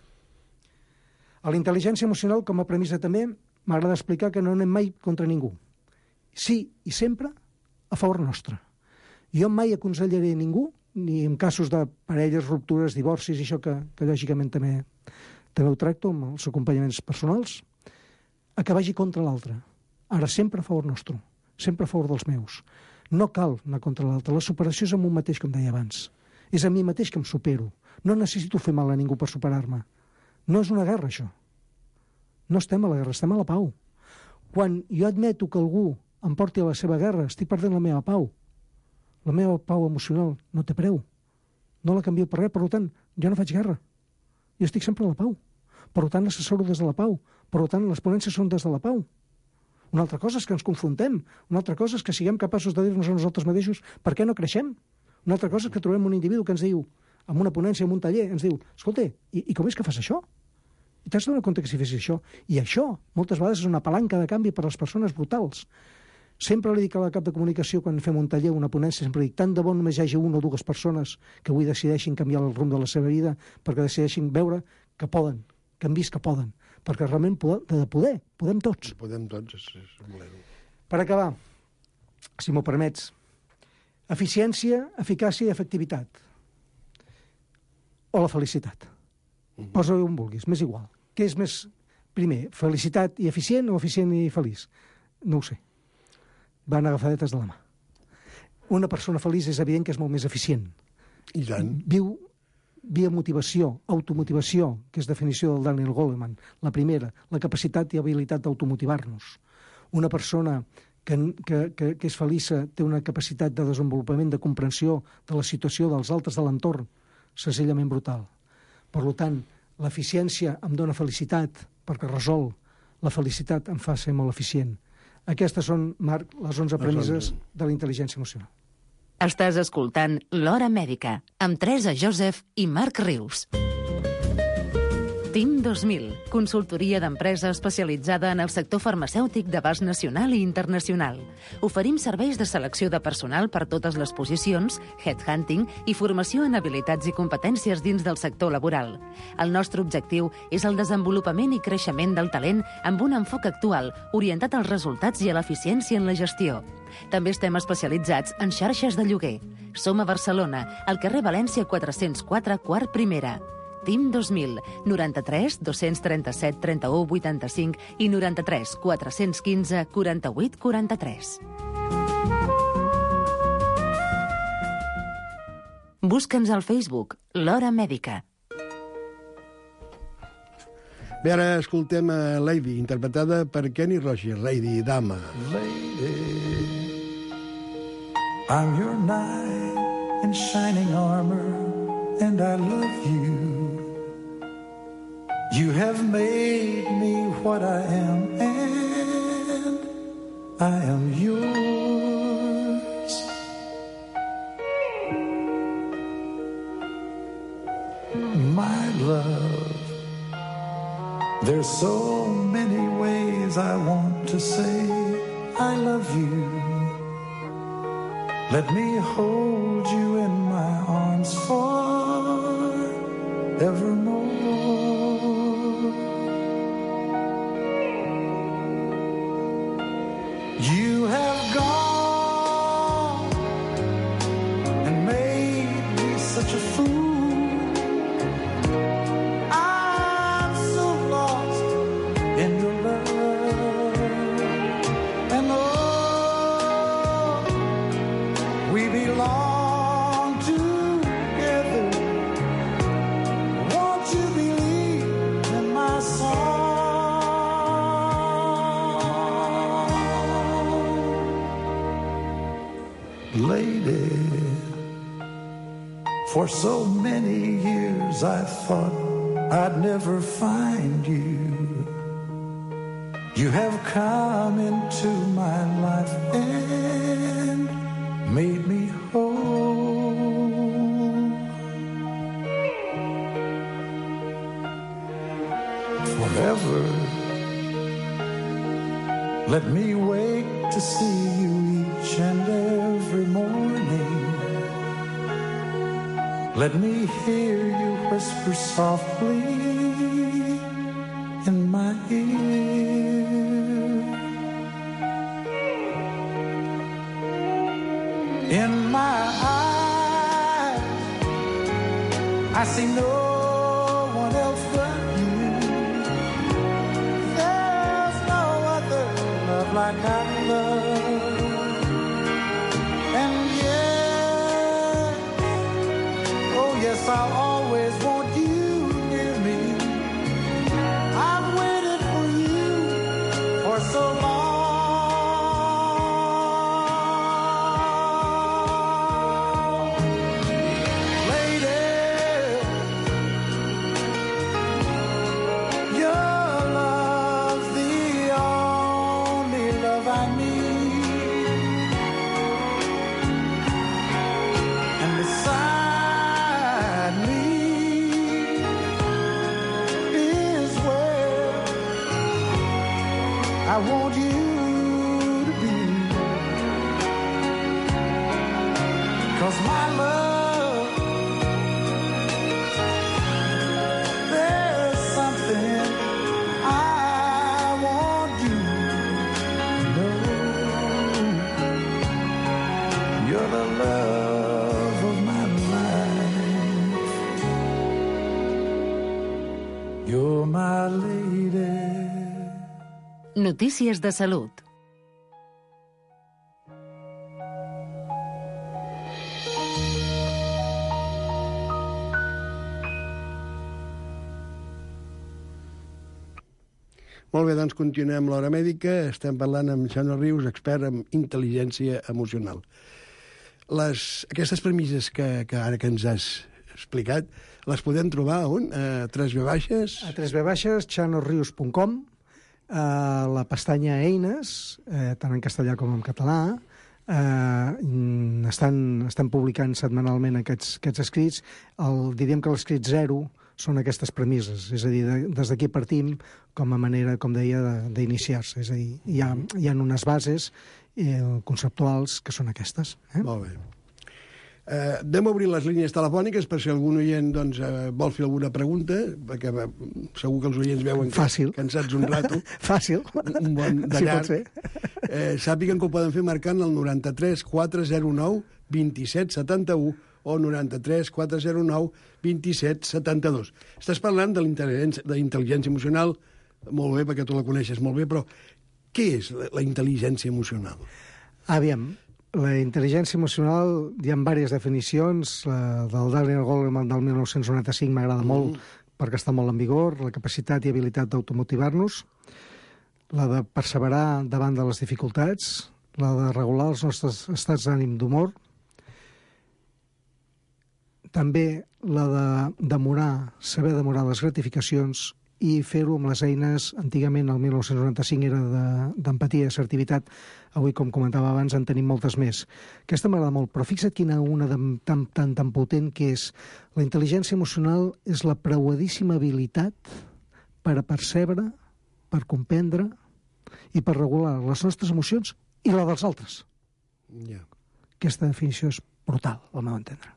A la intel·ligència emocional, com a premissa també, m'agrada explicar que no anem mai contra ningú. Sí, i sempre, a favor nostre. Jo mai aconsellaré a ningú, ni en casos de parelles, ruptures, divorcis, i això que, que lògicament també, també ho tracto amb els acompanyaments personals, a que vagi contra l'altre. Ara, sempre a favor nostre, sempre a favor dels meus. No cal anar contra l'altre. La superació és amb un mateix, com deia abans. És a mi mateix que em supero. No necessito fer mal a ningú per superar-me. No és una guerra, això. No estem a la guerra, estem a la pau. Quan jo admeto que algú em porti a la seva guerra, estic perdent la meva pau. La meva pau emocional no té preu. No la canvio per res, per tant, jo no faig guerra. Jo estic sempre a la pau. Per tant, l'assessoro des de la pau. Per tant, les ponències són des de la pau. Una altra cosa és que ens confrontem. Una altra cosa és que siguem capaços de dir-nos a nosaltres mateixos per què no creixem. Una altra cosa és que trobem un individu que ens diu, en una ponència, en un taller, ens diu, escolta, i, i com és que fas això? I t'has de donar compte que si fessis això. I això, moltes vegades, és una palanca de canvi per a les persones brutals. Sempre li dic a la cap de comunicació, quan fem un taller, una ponència, sempre dic, tant de bo només hi hagi una o dues persones que avui decideixin canviar el rumb de la seva vida, perquè decideixin veure que poden, que han vist que poden. Perquè realment poder, de poder, podem tots. Podem tots, és, és volent. Per acabar, si m'ho permets, eficiència, eficàcia i efectivitat. O la felicitat. Mm-hmm. Posa-ho on vulguis, m'és igual. Què és més, primer, felicitat i eficient o eficient i feliç? No ho sé. Van agafadetes de la mà. Una persona feliç és evident que és molt més eficient. I tant. Viu via motivació, automotivació, que és definició del Daniel Goleman, la primera, la capacitat i habilitat d'automotivar-nos. Una persona que, que, que, que és feliça té una capacitat de desenvolupament, de comprensió de la situació dels altres de l'entorn, senzillament brutal. Per tant, l'eficiència em dona felicitat perquè resol, la felicitat em fa ser molt eficient. Aquestes són, Marc, les onze premisses de la intel·ligència emocional. Estàs escoltant L'Hora Mèdica, amb Teresa Joseph i Marc Rius. TIM dos mil, consultoria d'empresa especialitzada en el sector farmacèutic d'abast nacional i internacional. Oferim serveis de selecció de personal per totes les posicions, headhunting i formació en habilitats i competències dins del sector laboral. El nostre objectiu és el desenvolupament i creixement del talent amb un enfoc actual, orientat als resultats i a l'eficiència en la gestió. També estem especialitzats en xarxes de lloguer. Som a Barcelona, al carrer València quatre-cents quatre, quart primera. Team dos mil, noranta-tres dos-cents trenta-set trenta-u vuitanta-cinc i noranta-tres quatre-cents quinze quaranta-vuit quaranta-tres. Busca'ns al Facebook, l'Hora Mèdica. Bé, ara escoltem a Lady, interpretada per Kenny Rogers. Lady, dama. Lady, I'm your knight in shining armor, and I love you. You have made me what I am, and I am yours. My love, there's so many ways I want to say I love you. Let me hold you in my arms forevermore. You have gone and made me such a fool. Lady, for so many years I thought I'd never find you. You have come into my life and made me whole. Forever, let me wake to see you each and every morning. Let me hear you whisper softly in my ear. In my eyes, I see no one else but you. There's no other love like I love. Yes, I'll always want you near me. I've waited for you for so long. Lady, your love's the only love I need. And besides, I want you to be, 'cause my love, there's something I want you to know. You're the love of my life. You're my lady. Notícies de salut. Molt bé, doncs continuem l'Hora Mèdica. Estem parlant amb Xano Rius, expert en intel·ligència emocional. Les, aquestes premisses que, que ara que ens has explicat, les podem trobar on? A tres ve baixes? A tres ve baixes, xano rius punt com, a la pestanya Eines, eh, tant en castellà com en català. Eh, estan, estan publicant setmanalment aquests, aquests escrits. El, diríem que l'escrit zero són aquestes premisses, és a dir, de, des d'aquí partim com a manera, com deia, d'iniciar-se. És a dir, hi ha, hi ha unes bases eh, conceptuals que són aquestes. Eh? Molt bé. Eh, vam obrir les línies telefòniques per si algun oient doncs, eh, vol fer alguna pregunta, perquè eh, segur que els oients veuen que, Fàcil. cansats un rato. Fàcil. Un bon de Sí, llarg. pot ser. Eh, sàpiguen que ho poden fer marcant el noranta-tres quatre zero nou vint set setanta-u o noranta-tres quatre zero nou vint set setanta-dos. Estàs parlant de l'intel·ligència emocional, molt bé, perquè tu la coneixes molt bé, però què és la, la intel·ligència emocional? Aviam, la intel·ligència emocional, hi ha diverses definicions. La del Daniel Goleman del mil nou-cents noranta-cinc m'agrada molt, mm. perquè està molt en vigor, la capacitat i habilitat d'automotivar-nos, la de perseverar davant de les dificultats, la de regular els nostres estats d'ànim d'humor, també la de demorar, saber demorar les gratificacions i fer-ho amb les eines, antigament el mil nou-cents noranta-cinc era d'empatia i assertivitat, avui, com comentava abans, en tenim moltes més. Aquesta m'agrada molt, però fixa't quina una de, tan, tan, tan potent que és. La intel·ligència emocional és la preuadíssima habilitat per a percebre, per comprendre i per regular les nostres emocions i la dels altres. Yeah. Aquesta definició és brutal, al meu entendre.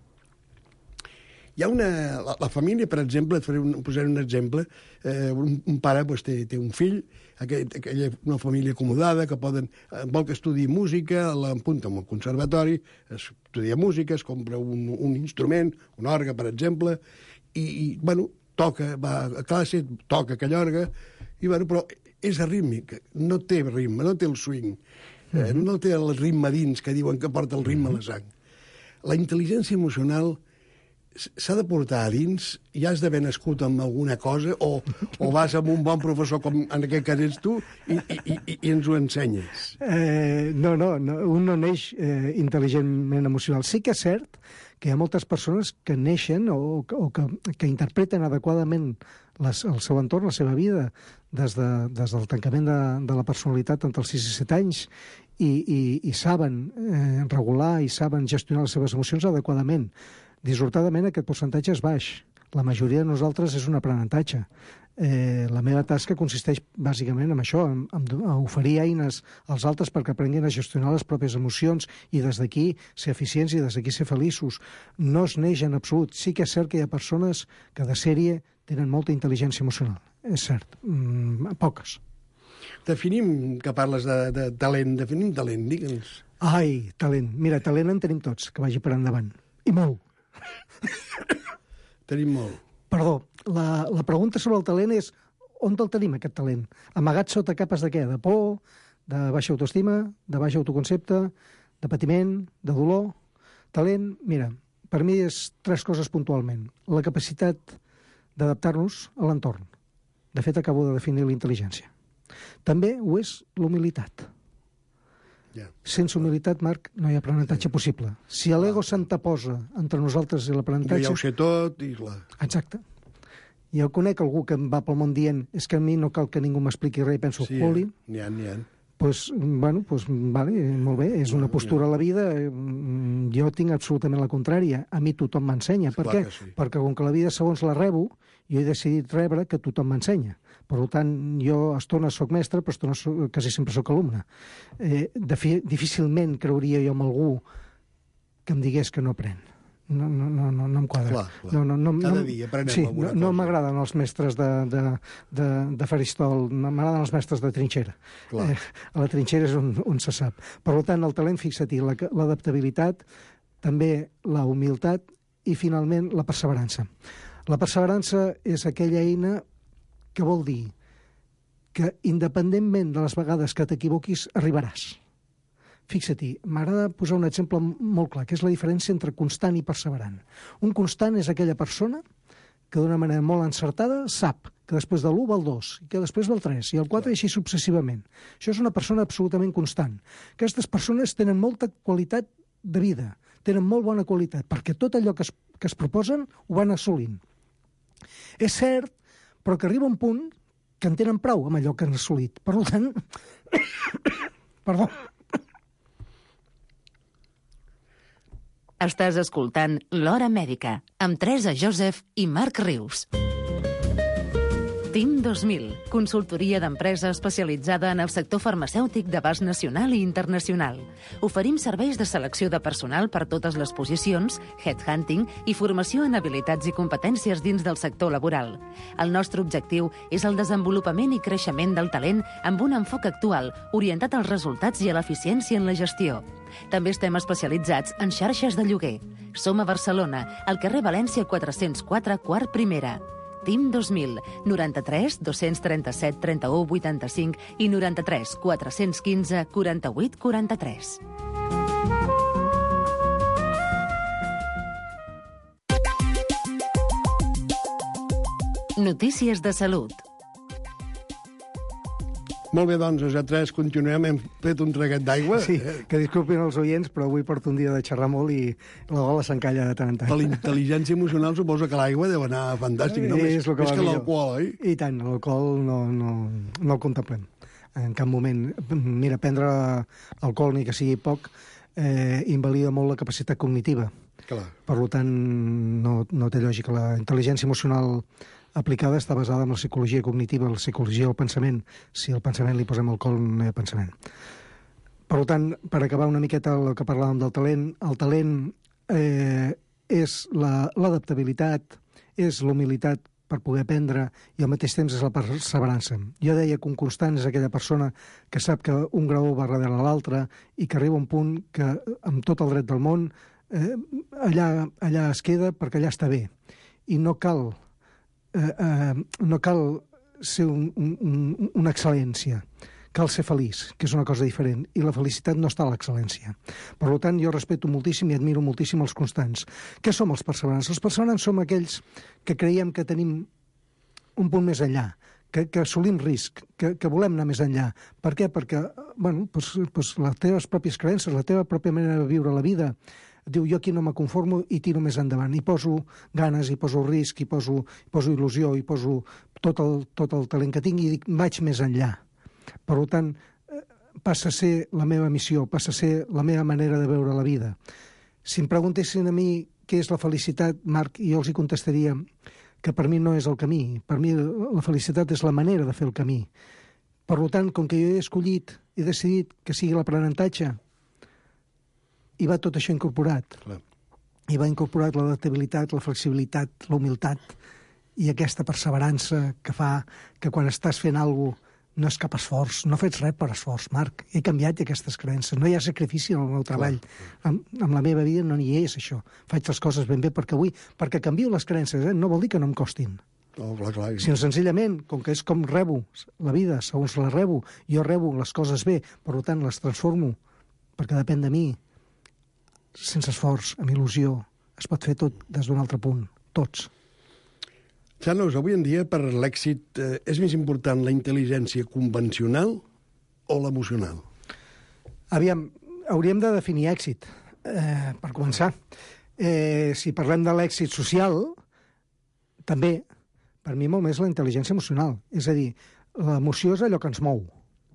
Hi ha una... La, la família, per exemple, et faré un, posaré un exemple, eh, un, un pare pues, té, té un fill, aquell, aquella, una família acomodada, que poden, vol que estudi música, l'apunta en el conservatori, estudia música, es compra un, un instrument, un orgue, per exemple, i, i bueno, toca, va a classe, toca aquell orgue, i, bueno, però és arrítmic, no té ritme, no té el swing, eh, mm-hmm. no té el ritme dins, que diuen que porta el ritme mm-hmm. a la sang. La intel·ligència emocional s'ha de portar a dins, ja has d'haver nascut amb alguna cosa, o, o vas amb un bon professor, com en aquest cas ets tu, i, i, i, i ens ho ensenyes. Eh, no, no, no, un no neix eh, intel·ligentment emocional. Sí que és cert que hi ha moltes persones que neixen o, o que, que interpreten adequadament les, el seu entorn, la seva vida, des, de, des del tancament de, de la personalitat entre els sis i set anys, i, i, i saben eh, regular i saben gestionar les seves emocions adequadament. Dissortadament aquest percentatge és baix. La majoria de nosaltres és un aprenentatge. Eh, la meva tasca consisteix bàsicament en això, en, en oferir eines als altres perquè aprenguin a gestionar les pròpies emocions i des d'aquí ser eficients i des d'aquí ser feliços. No es neix en absolut. Sí que és cert que hi ha persones que de sèrie tenen molta intel·ligència emocional. És cert, mm, poques. Definim, que parles de, de talent, definim talent, digue'ns. Ai, talent. Mira, talent en tenim tots, que vagi per endavant. I molt. Tenim molt. Perdó, la, la pregunta sobre el talent és on el tenim, aquest talent? Amagat sota capes de què? De por, de baixa autoestima, de baix autoconcepte, de patiment, de dolor? Talent, mira, per mi és tres coses puntualment. La capacitat d'adaptar-nos a l'entorn. De fet, acabo de definir la intel·ligència. També ho és l'humilitat. Yeah. Sense humilitat, Marc, no hi ha aprenentatge possible. Si l'ego s'anteposa entre nosaltres i l'aprenentatge... Jo ja ho sé tot i... La... Exacte. Jo conec algú que em va pel món dient és que a mi no cal que ningú m'expliqui res i penso, sí, Joli... n'hi ha, n'hi ha. Pues, bueno, pues, vale, molt bé, és una postura a la vida. Jo tinc absolutament la contrària. A mi tothom m'ensenya. Per què? Sí. Perquè com que la vida segons la rebo, jo he decidit rebre que tothom m'ensenya. Per tant, jo a estones soc mestre, però a estones soc, quasi sempre soc alumne. Eh, difícilment creuria jo en algú que em digués que no apren. No, no, no, no, no em quadra. Clar, clar. No, no, no, Cada no, dia aprenem sí, alguna no, no cosa. m'agraden els mestres de, de, de, de faristol, m'agraden els mestres de trinxera. Eh, a la trinxera és on, on se sap. Per tant, el talent, fixa-t'hi, l'adaptabilitat, també la humilitat i, finalment, la perseverança. La perseverança és aquella eina que vol dir que, independentment de les vegades que t'equivoquis, arribaràs. Fixa-t'hi, m'agrada posar un exemple molt clar, que és la diferència entre constant i perseverant. Un constant és aquella persona que d'una manera molt encertada sap que després de l'u va el dos, i que després va el tres, i el quatre, i així successivament. Això és una persona absolutament constant. Aquestes persones tenen molta qualitat de vida, tenen molt bona qualitat, perquè tot allò que es, que es proposen ho van assolint. És cert, però que arriba un punt que en tenen prou amb allò que han assolit. Per tant... Perdó... Estàs escoltant L'Hora Mèdica, amb Teresa Joseph i Marc Rius. Team dos mil, consultoria d'empresa especialitzada en el sector farmacèutic d'abast nacional i internacional. Oferim serveis de selecció de personal per totes les posicions, headhunting i formació en habilitats i competències dins del sector laboral. El nostre objectiu és el desenvolupament i creixement del talent amb un enfoc actual, orientat als resultats i a l'eficiència en la gestió. També estem especialitzats en xarxes de lloguer. Som a Barcelona, al carrer València quatre-cents quatre, quart primera. T I M dos mil, noranta-tres dos-cents trenta-set trenta-u vuitanta-cinc i noranta-tres quatre-cents quinze quaranta-vuit quaranta-tres. Notícies de salut. Molt bé, doncs, nosaltres continuem, hem fet un traguet d'aigua. Sí, que disculpin els oients, però avui porto un dia de xerrar molt i la gola s'encalla de tant en tant. Per la intel·ligència emocional suposo que l'aigua deu anar fantàstica, no? Més, és que, més que l'alcohol, oi? I tant, l'alcohol no, no, no el contemplem en cap moment. Mira, prendre alcohol, ni que sigui poc, eh, invalida molt la capacitat cognitiva. Clar. Per tant, no, no té lògica. La intel·ligència emocional aplicada està basada en la psicologia cognitiva, la psicologia del pensament. Si al pensament li posem alcohol, no hi ha pensament. Per tant, per acabar una miqueta el que parlàvem del talent, el talent eh, és l'adaptabilitat, és l'humilitat per poder aprendre i al mateix temps és la perseverança. Jo deia que un constant és aquella persona que sap que un graó va darrere l'altre i que arriba a un punt que, amb tot el dret del món, eh, allà, allà es queda perquè allà està bé. I no cal... Eh, eh, no cal ser un, un, una excel·lència, cal ser feliç, que és una cosa diferent, i la felicitat no està a l'excel·lència. Per tant, jo respeto moltíssim i admiro moltíssim els constants. Què som els perseverants? Els perseverants som aquells que creiem que tenim un punt més enllà, que, que assolim risc, que, que volem anar més enllà. Per què? Perquè, bueno, pues, pues les teves pròpies creences, la teva pròpia manera de viure la vida, diu, jo aquí no me conformo i tiro més endavant. I poso ganes, i poso risc, i poso, i poso il·lusió, i poso tot el, tot el talent que tinc i dic, vaig més enllà. Per tant, passa a ser la meva missió, passa a ser la meva manera de veure la vida. Si em preguntessin a mi què és la felicitat, Marc, jo els hi contestaria que per mi no és el camí. Per mi la felicitat és la manera de fer el camí. Per tant, com que jo he escollit, he decidit que sigui l'aprenentatge, i va tot això incorporat. Clar. I va incorporat l'adaptabilitat, la flexibilitat, la humilitat i aquesta perseverança que fa que quan estàs fent alguna cosa no és cap esforç, no fets res per esforç, Marc. He canviat aquestes creences, no hi ha sacrifici en el meu treball. Amb, amb la meva vida no n'hi és, això. Faig les coses ben bé perquè vull, perquè canvio les creences, eh? No vol dir que no em costin. Oh, clar, clar. Sinó senzillament, com que és com rebo la vida, segons la rebo, jo rebo les coses bé, per tant les transformo, perquè depèn de mi, sense esforç, amb il·lusió, es pot fer tot des d'un altre punt, tots. Xanos, avui en dia per l'èxit eh, és més important la intel·ligència convencional o l'emocional? Aviam, hauríem de definir èxit, eh, per començar. Eh, si parlem de l'èxit social, també, per mi molt més la intel·ligència emocional. És a dir, l'emoció és allò que ens mou,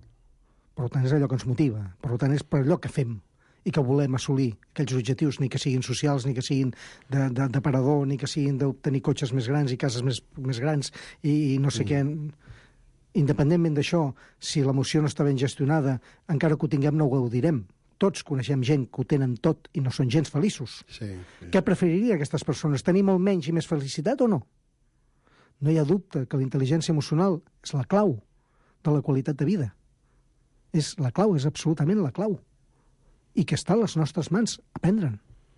per tant és allò que ens motiva, per tant és per allò que fem i que volem assolir aquells objectius, ni que siguin socials, ni que siguin de, de, de parador, ni que siguin d'obtenir cotxes més grans i cases més, més grans i, i no sé mm. què. Independentment d'això, si l'emoció no està ben gestionada, encara que ho tinguem no ho gaudirem. Tots coneixem gent que ho tenen tot i no són gens feliços. Sí, sí. Què preferiria aquestes persones? Tenir molt menys i més felicitat o no? No hi ha dubte que la intel·ligència emocional és la clau de la qualitat de vida. És la clau, és absolutament la clau. I que està a les nostres mans, aprendre'n.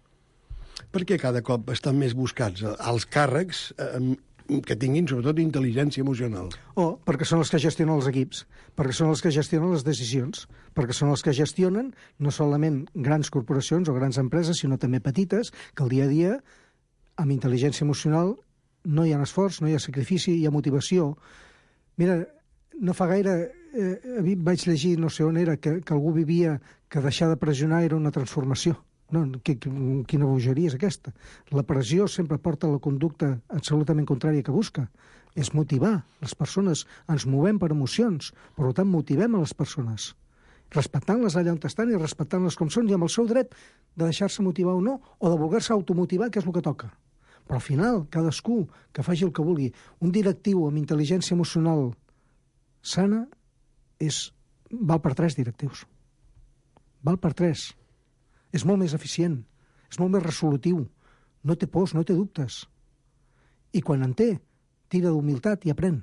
Per què cada cop estan més buscats els càrrecs eh, que tinguin, sobretot, intel·ligència emocional? O perquè són els que gestionen els equips, perquè són els que gestionen les decisions, perquè són els que gestionen no solament grans corporacions o grans empreses, sinó també petites, que el dia a dia, amb intel·ligència emocional, no hi ha esforç, no hi ha sacrifici, hi ha motivació. Mira, no fa gaire eh, vaig llegir, no sé on era, que, que algú vivia que deixar de pressionar era una transformació. No, que, que, quina bogeria és aquesta? La pressió sempre porta a la conducta absolutament contrària que busca. És motivar les persones. Ens movem per emocions. Per tant, motivem a les persones. Respectant-les allà on estan i respectant-les com són i amb el seu dret de deixar-se motivar o no, o de voler-se automotivar, que és el que toca. Però al final, cadascú que faci el que vulgui. Un directiu amb intel·ligència emocional sana és, val per tres directius. Val per tres. És molt més eficient, és molt més resolutiu, no té pors, no té dubtes. I quan en té, tira d'humilitat i aprèn.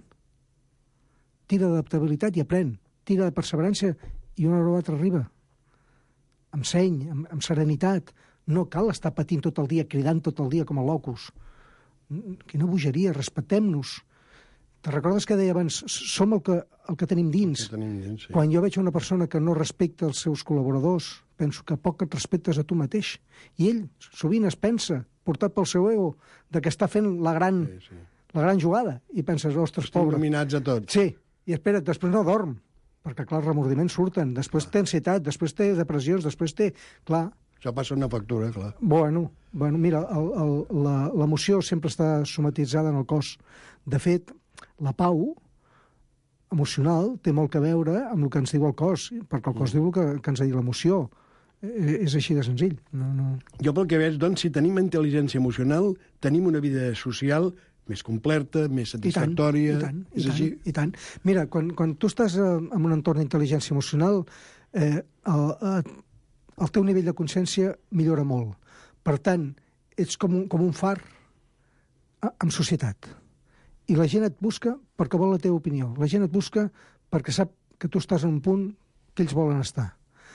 Tira d'adaptabilitat i aprèn. Tira de perseverança i una hora o altra arriba. Amb seny, amb, amb serenitat. No cal estar patint tot el dia, cridant tot el dia com a locus. Quina bogeria, respectem-nos. Te recordes que deia abans, som el que, el que tenim dins. Que tenim dins, sí. Quan jo veig una persona que no respecta els seus col·laboradors, penso que poc et respectes a tu mateix. I ell sovint es pensa, portat pel seu ego, de que està fent la gran, sí, sí. la gran jugada. I penses, ostres, Estem pobre. dominats a tots. Sí, i espera't, després no dorm, perquè, clar, els remordiments surten, després té ansietat, després té depressions, després té... Clar, això passa una factura, clar. Bueno, bueno mira, el, el, la, l'emoció sempre està somatitzada en el cos. De fet, la pau emocional té molt a veure amb el que ens diu el cos, perquè el cos mm. diu el que, que ens ha dit l'emoció. Eh, és així de senzill. No, no. Jo pel que veig, doncs, si tenim intel·ligència emocional, tenim una vida social més completa, més satisfactòria... I tant, i tant, és i així? tant, i tant. Mira, quan, quan tu estàs en un entorn d'intel·ligència emocional, eh, el, el teu nivell de consciència millora molt. Per tant, ets com un, com un far en societat. I la gent et busca perquè vol la teva opinió. La gent et busca perquè sap que tu estàs en un punt que ells volen estar.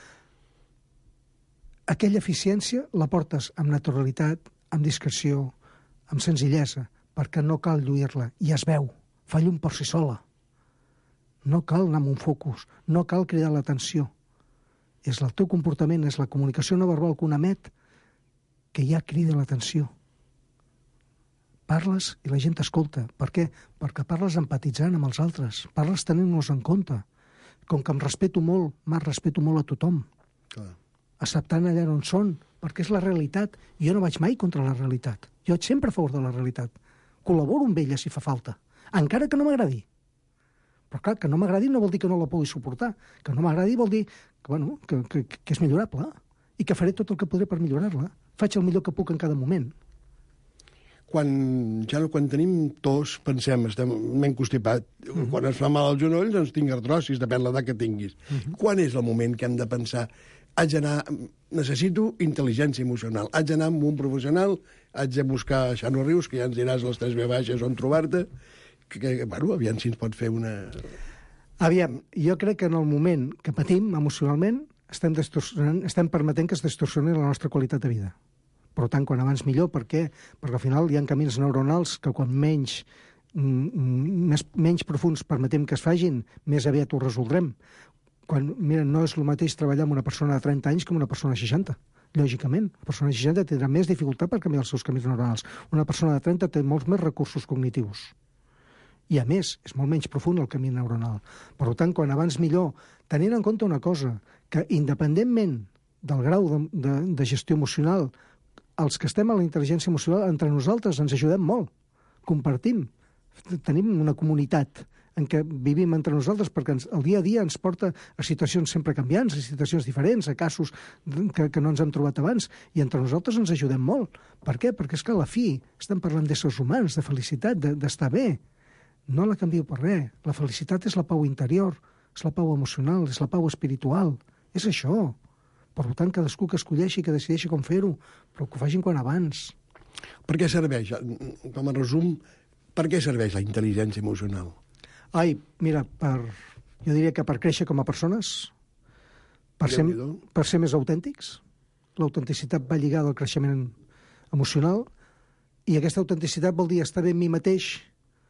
Aquella eficiència la portes amb naturalitat, amb discreció, amb senzillesa, perquè no cal lluir-la, i es veu, fa llum per si sola. No cal anar amb un focus, no cal cridar l'atenció. És el teu comportament, és la comunicació no verbal que un emet que ja crida l'atenció. Parles i la gent t'escolta. Per què? Perquè parles empatitzant amb els altres, parles tenint-nos en compte. Com que em respeto molt, m'ha respeto molt a tothom. Clar. Acceptant allà on són, perquè és la realitat. Jo no vaig mai contra la realitat. Jo ets sempre a favor de la realitat. Col·laboro amb ella si fa falta, encara que no m'agradi. Però clar, que no m'agradi no vol dir que no la pugui suportar. Que no m'agradi vol dir que, bueno, que, que, que és millorable i que faré tot el que podré per millorar-la. Faig el millor que puc en cada moment. Quan, ja no, quan tenim tos, pensem, estem m'hem constipat. Uh -huh. Quan es fa mal als genolls, doncs tinc artrosis, depèn l'edat que tinguis. Uh -huh. Quan és el moment que hem de pensar, haig d'anar, necessito intel·ligència emocional, haig d'anar amb un professional, haig de buscar Xano Rius, que ja ens diràs les tres ve baixes on trobar-te, que, que, bueno, aviam si ens pot fer una... Aviam, jo crec que en el moment que patim emocionalment estem, estem permetent que es distorsioni la nostra qualitat de vida. Per tant, quan abans millor. Per què? Perquè al final hi ha camins neuronals que quan menys, més, menys profuns permetem que es facin, més aviat ho resoldrem. Quan, mira, no és el mateix treballar amb una persona de trenta anys que amb una persona de seixanta. Lògicament, una persona de seixanta tindrà més dificultat per canviar els seus camins neuronals. Una persona de trenta té molts més recursos cognitius. I, a més, és molt menys profund el camí neuronal. Per tant, quan abans millor, tenint en compte una cosa, que independentment del grau de, de, de gestió emocional, els que estem a la intel·ligència emocional, entre nosaltres ens ajudem molt, compartim, tenim una comunitat en què vivim entre nosaltres perquè ens, el dia a dia ens porta a situacions sempre canviants, a situacions diferents, a casos que, que no ens hem trobat abans, i entre nosaltres ens ajudem molt. Per què? Perquè és que a la fi estem parlant d'éssers humans, de felicitat, d'estar de, bé. No la canvio per res. La felicitat és la pau interior, és la pau emocional, és la pau espiritual. És això. Per tant, cadascú que escolleixi, que decideixi com fer-ho, però que ho facin quan abans. Per què serveix, com a resum, per què serveix la intel·ligència emocional? Ai, mira, per, jo diria que per créixer com a persones, per, ser, per ser més autèntics. L'autenticitat va lligada al creixement emocional, i aquesta autenticitat vol dir estar bé amb mi mateix,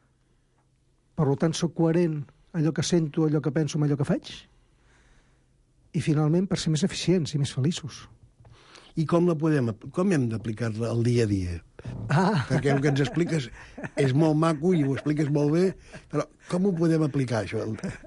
per tant, soc coherent allò que sento, allò que penso, amb allò que faig, i finalment per ser més eficients i més feliços. I com la podem, com hem d'aplicar-la al dia a dia? Ah. Perquè el que ens expliques és molt maco i ho expliques molt bé, però com ho podem aplicar, això?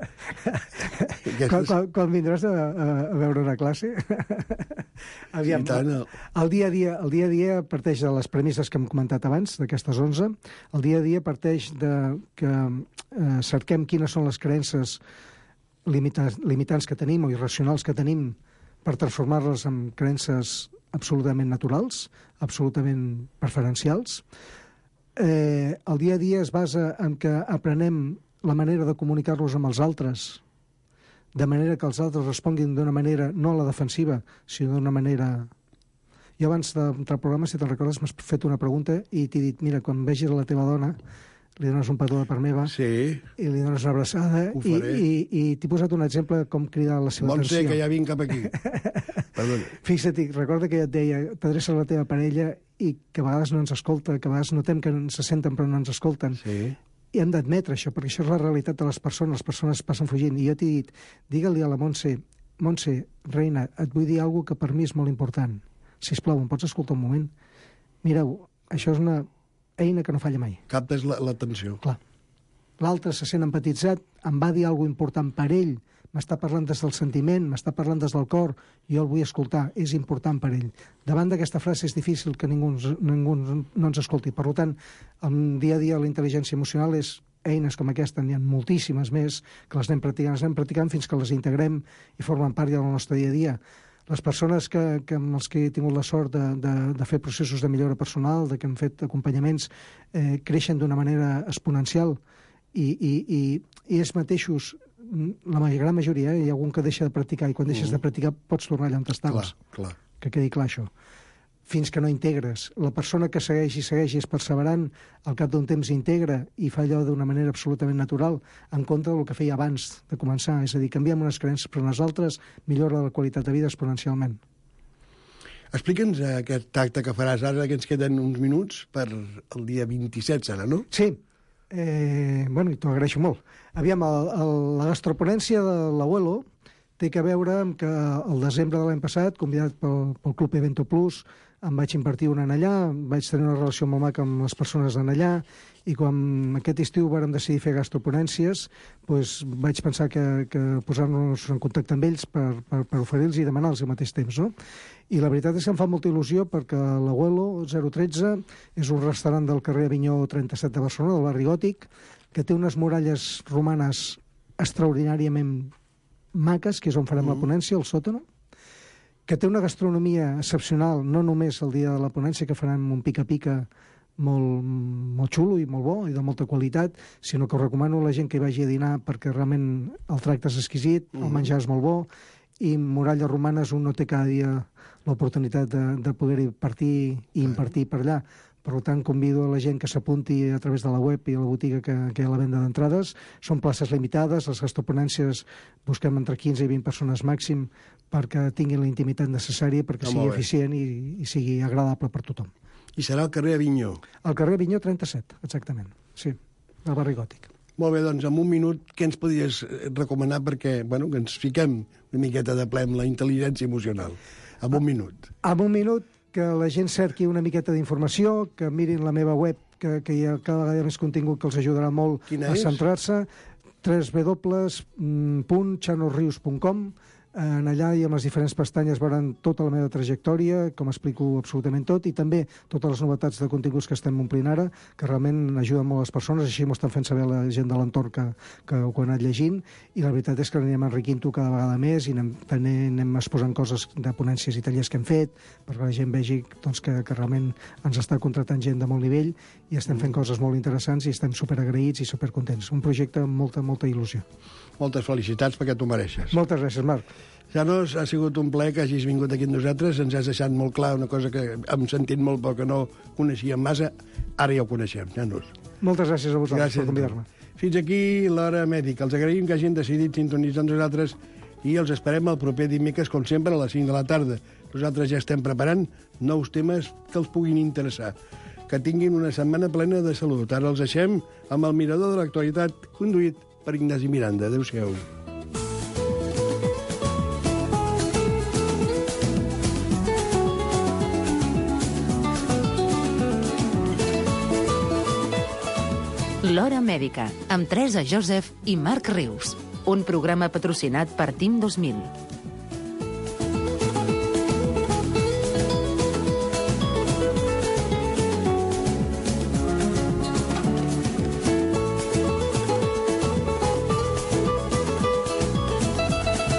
Quan, quan, quan vindràs a, a veure una classe? Aviam, sí, el, el, dia a dia, el dia a dia parteix de les premisses que hem comentat abans, d'aquestes onze. El dia a dia parteix de que eh, cerquem quines són les creences limitants, limitants que tenim o irracionals que tenim per transformar-les en creences absolutament naturals, absolutament preferencials. Eh, el dia a dia es basa en que aprenem la manera de comunicar-nos amb els altres, de manera que els altres responguin d'una manera no a la defensiva, sinó d'una manera... Jo abans d'entrar al programa, si te'n recordes, m'has fet una pregunta i t'he dit, mira, quan vegis a la teva dona, li dones un petó de part meva, sí, i li dones una abraçada, i, i, i t'he posat un exemple com cridar la seva bon atenció. Montse, que ja vinc cap aquí. Perdona. Fixa't, recorda que ja et deia, t'adreces a la teva parella i que a vegades no ens escolta, que a vegades notem que se senten però no ens escolten. Sí. I hem d'admetre això, perquè això és la realitat de les persones. Les persones passen fugint. I jo t'he dit, digue-li a la Montse, Montse, reina, et vull dir alguna que per mi és molt important. Sisplau, em pots escoltar un moment? Mireu, això és una eina que no falla mai. Captes l'atenció. Clar. L'altre se sent empatitzat, em va dir alguna important per ell, m'està parlant des del sentiment, m'està parlant des del cor, jo el vull escoltar, és important per ell. Davant d'aquesta frase és difícil que ningú, ningú no ens escolti. Per tant, el dia a dia la intel·ligència emocional és eines com aquesta, n'hi ha moltíssimes més, que les anem practicant, les anem practicant fins que les integrem i formen part del nostre dia a dia. Les persones que, que amb els que he tingut la sort de, de, de fer processos de millora personal, de que hem fet acompanyaments, eh, creixen d'una manera exponencial i, i, i, i ells mateixos, la gran majoria, eh, hi ha algun que deixa de practicar i quan deixes de practicar pots tornar allà on estaves. Clar, clar. Que quedi clar això. Fins que no integres. La persona que segueix i segueix i és perseverant, al cap d'un temps integra i fa allò d'una manera absolutament natural, en contra del que feia abans de començar. És a dir, canviem unes creences per unes altres, millora la qualitat de vida exponencialment. Explica'ns aquest acte que faràs ara, que ens queden uns minuts per el dia vint-i-set, serà, no? Sí. Eh, bueno, i t'ho agraeixo molt. Aviam, el, el, la gastroponència de l'Abuelo té que veure amb que el desembre de l'any passat, convidat pel, pel Club Evento Plus, em vaig impartir un en allà, vaig tenir una relació molt maca amb les persones en allà, i quan aquest estiu vàrem decidir fer gastroponències, doncs vaig pensar que, que posar-nos en contacte amb ells per, per, per oferir-los i demanar-los al mateix temps, no? I la veritat és que em fa molta il·lusió perquè l'Abuelo zero tretze és un restaurant del carrer Avinyó trenta-set de Barcelona, del barri Gòtic, que té unes muralles romanes extraordinàriament maques, que és on farem mm. la ponència, el sòtano, que té una gastronomia excepcional, no només el dia de la ponència, que farem un pica-pica molt, molt xulo i molt bo i de molta qualitat, sinó que ho recomano a la gent que hi vagi a dinar perquè realment el tracte és exquisit, mm. el menjar és molt bo, i muralles romanes un no té cada dia l'oportunitat de, de poder-hi partir i impartir per allà. Per tant, convido a la gent que s'apunti a través de la web i a la botiga que, que hi ha a la venda d'entrades. Són places limitades, les gastroponències busquem entre quinze i vint persones màxim perquè tinguin la intimitat necessària, perquè no, sigui eficient i, i sigui agradable per tothom. I serà al carrer Avinyó? Al carrer Avinyó trenta-set, exactament, sí, del barri Gòtic. Molt bé, doncs, en un minut, què ens podries recomanar perquè, bueno, que ens fiquem una miqueta de ple amb la intel·ligència emocional? En un minut. En un minut, que la gent cerqui una miqueta d'informació, que mirin la meva web, que, que hi ha cada vegada més contingut que els ajudarà molt Quina a és? centrar-se, w w w punt chanosrius punt com. En allà i amb les diferents pestanyes veuran tota la meva trajectòria, com explico absolutament tot, i també totes les novetats de continguts que estem omplint ara, que realment ajuden molt les persones, així m'ho estan fent saber la gent de l'entorn que, que ho ha anat llegint, i la veritat és que anem enriquint-ho cada vegada més i anem, també anem exposant coses de ponències i tallers que hem fet, perquè la gent vegi doncs, que, que realment ens està contratant gent de molt nivell i estem fent coses molt interessants i estem superagraïts i supercontents. Un projecte amb molta, molta il·lusió. Moltes felicitats perquè t'ho mereixes. Moltes gràcies, Marc. Janos, ha sigut un plaer que hagis vingut aquí amb nosaltres. Ens has deixat molt clar una cosa que hem sentit molt però que no coneixíem massa. Ara ja ho coneixem, Janos. Moltes gràcies a vosaltres gràcies per convidar-me. Fins aquí l'Hora Mèdica. Els agraïm que hagin decidit sintonitzar amb nosaltres i els esperem el proper dimecres, com sempre, a les cinc de la tarda. Nosaltres ja estem preparant nous temes que els puguin interessar. Que tinguin una setmana plena de salut. Ara els deixem amb el mirador de l'actualitat conduït per Ignasi Miranda. Adéu-siau. L'Hora Mèdica, amb Teresa Joseph i Marc Rius. Un programa patrocinat per Team dos mil.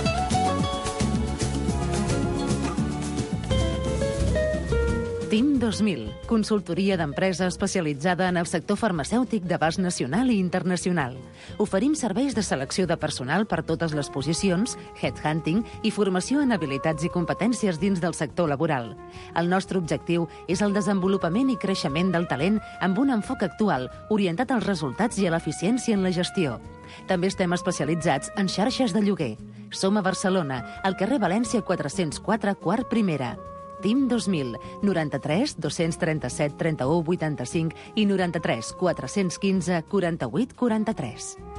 Team dos mil. dos mil, consultoria d'empresa especialitzada en el sector farmacèutic d'abast nacional i internacional. Oferim serveis de selecció de personal per totes les posicions, headhunting i formació en habilitats i competències dins del sector laboral. El nostre objectiu és el desenvolupament i creixement del talent amb un enfoc actual, orientat als resultats i a l'eficiència en la gestió. També estem especialitzats en xarxes de lloguer. Som a Barcelona, al carrer València quatre-cents quatre, quart primera. T I M dos mil, noranta-tres dos-cents trenta-set trenta-u vuitanta-cinc i noranta-tres quatre-cents quinze quaranta-vuit quaranta-tres.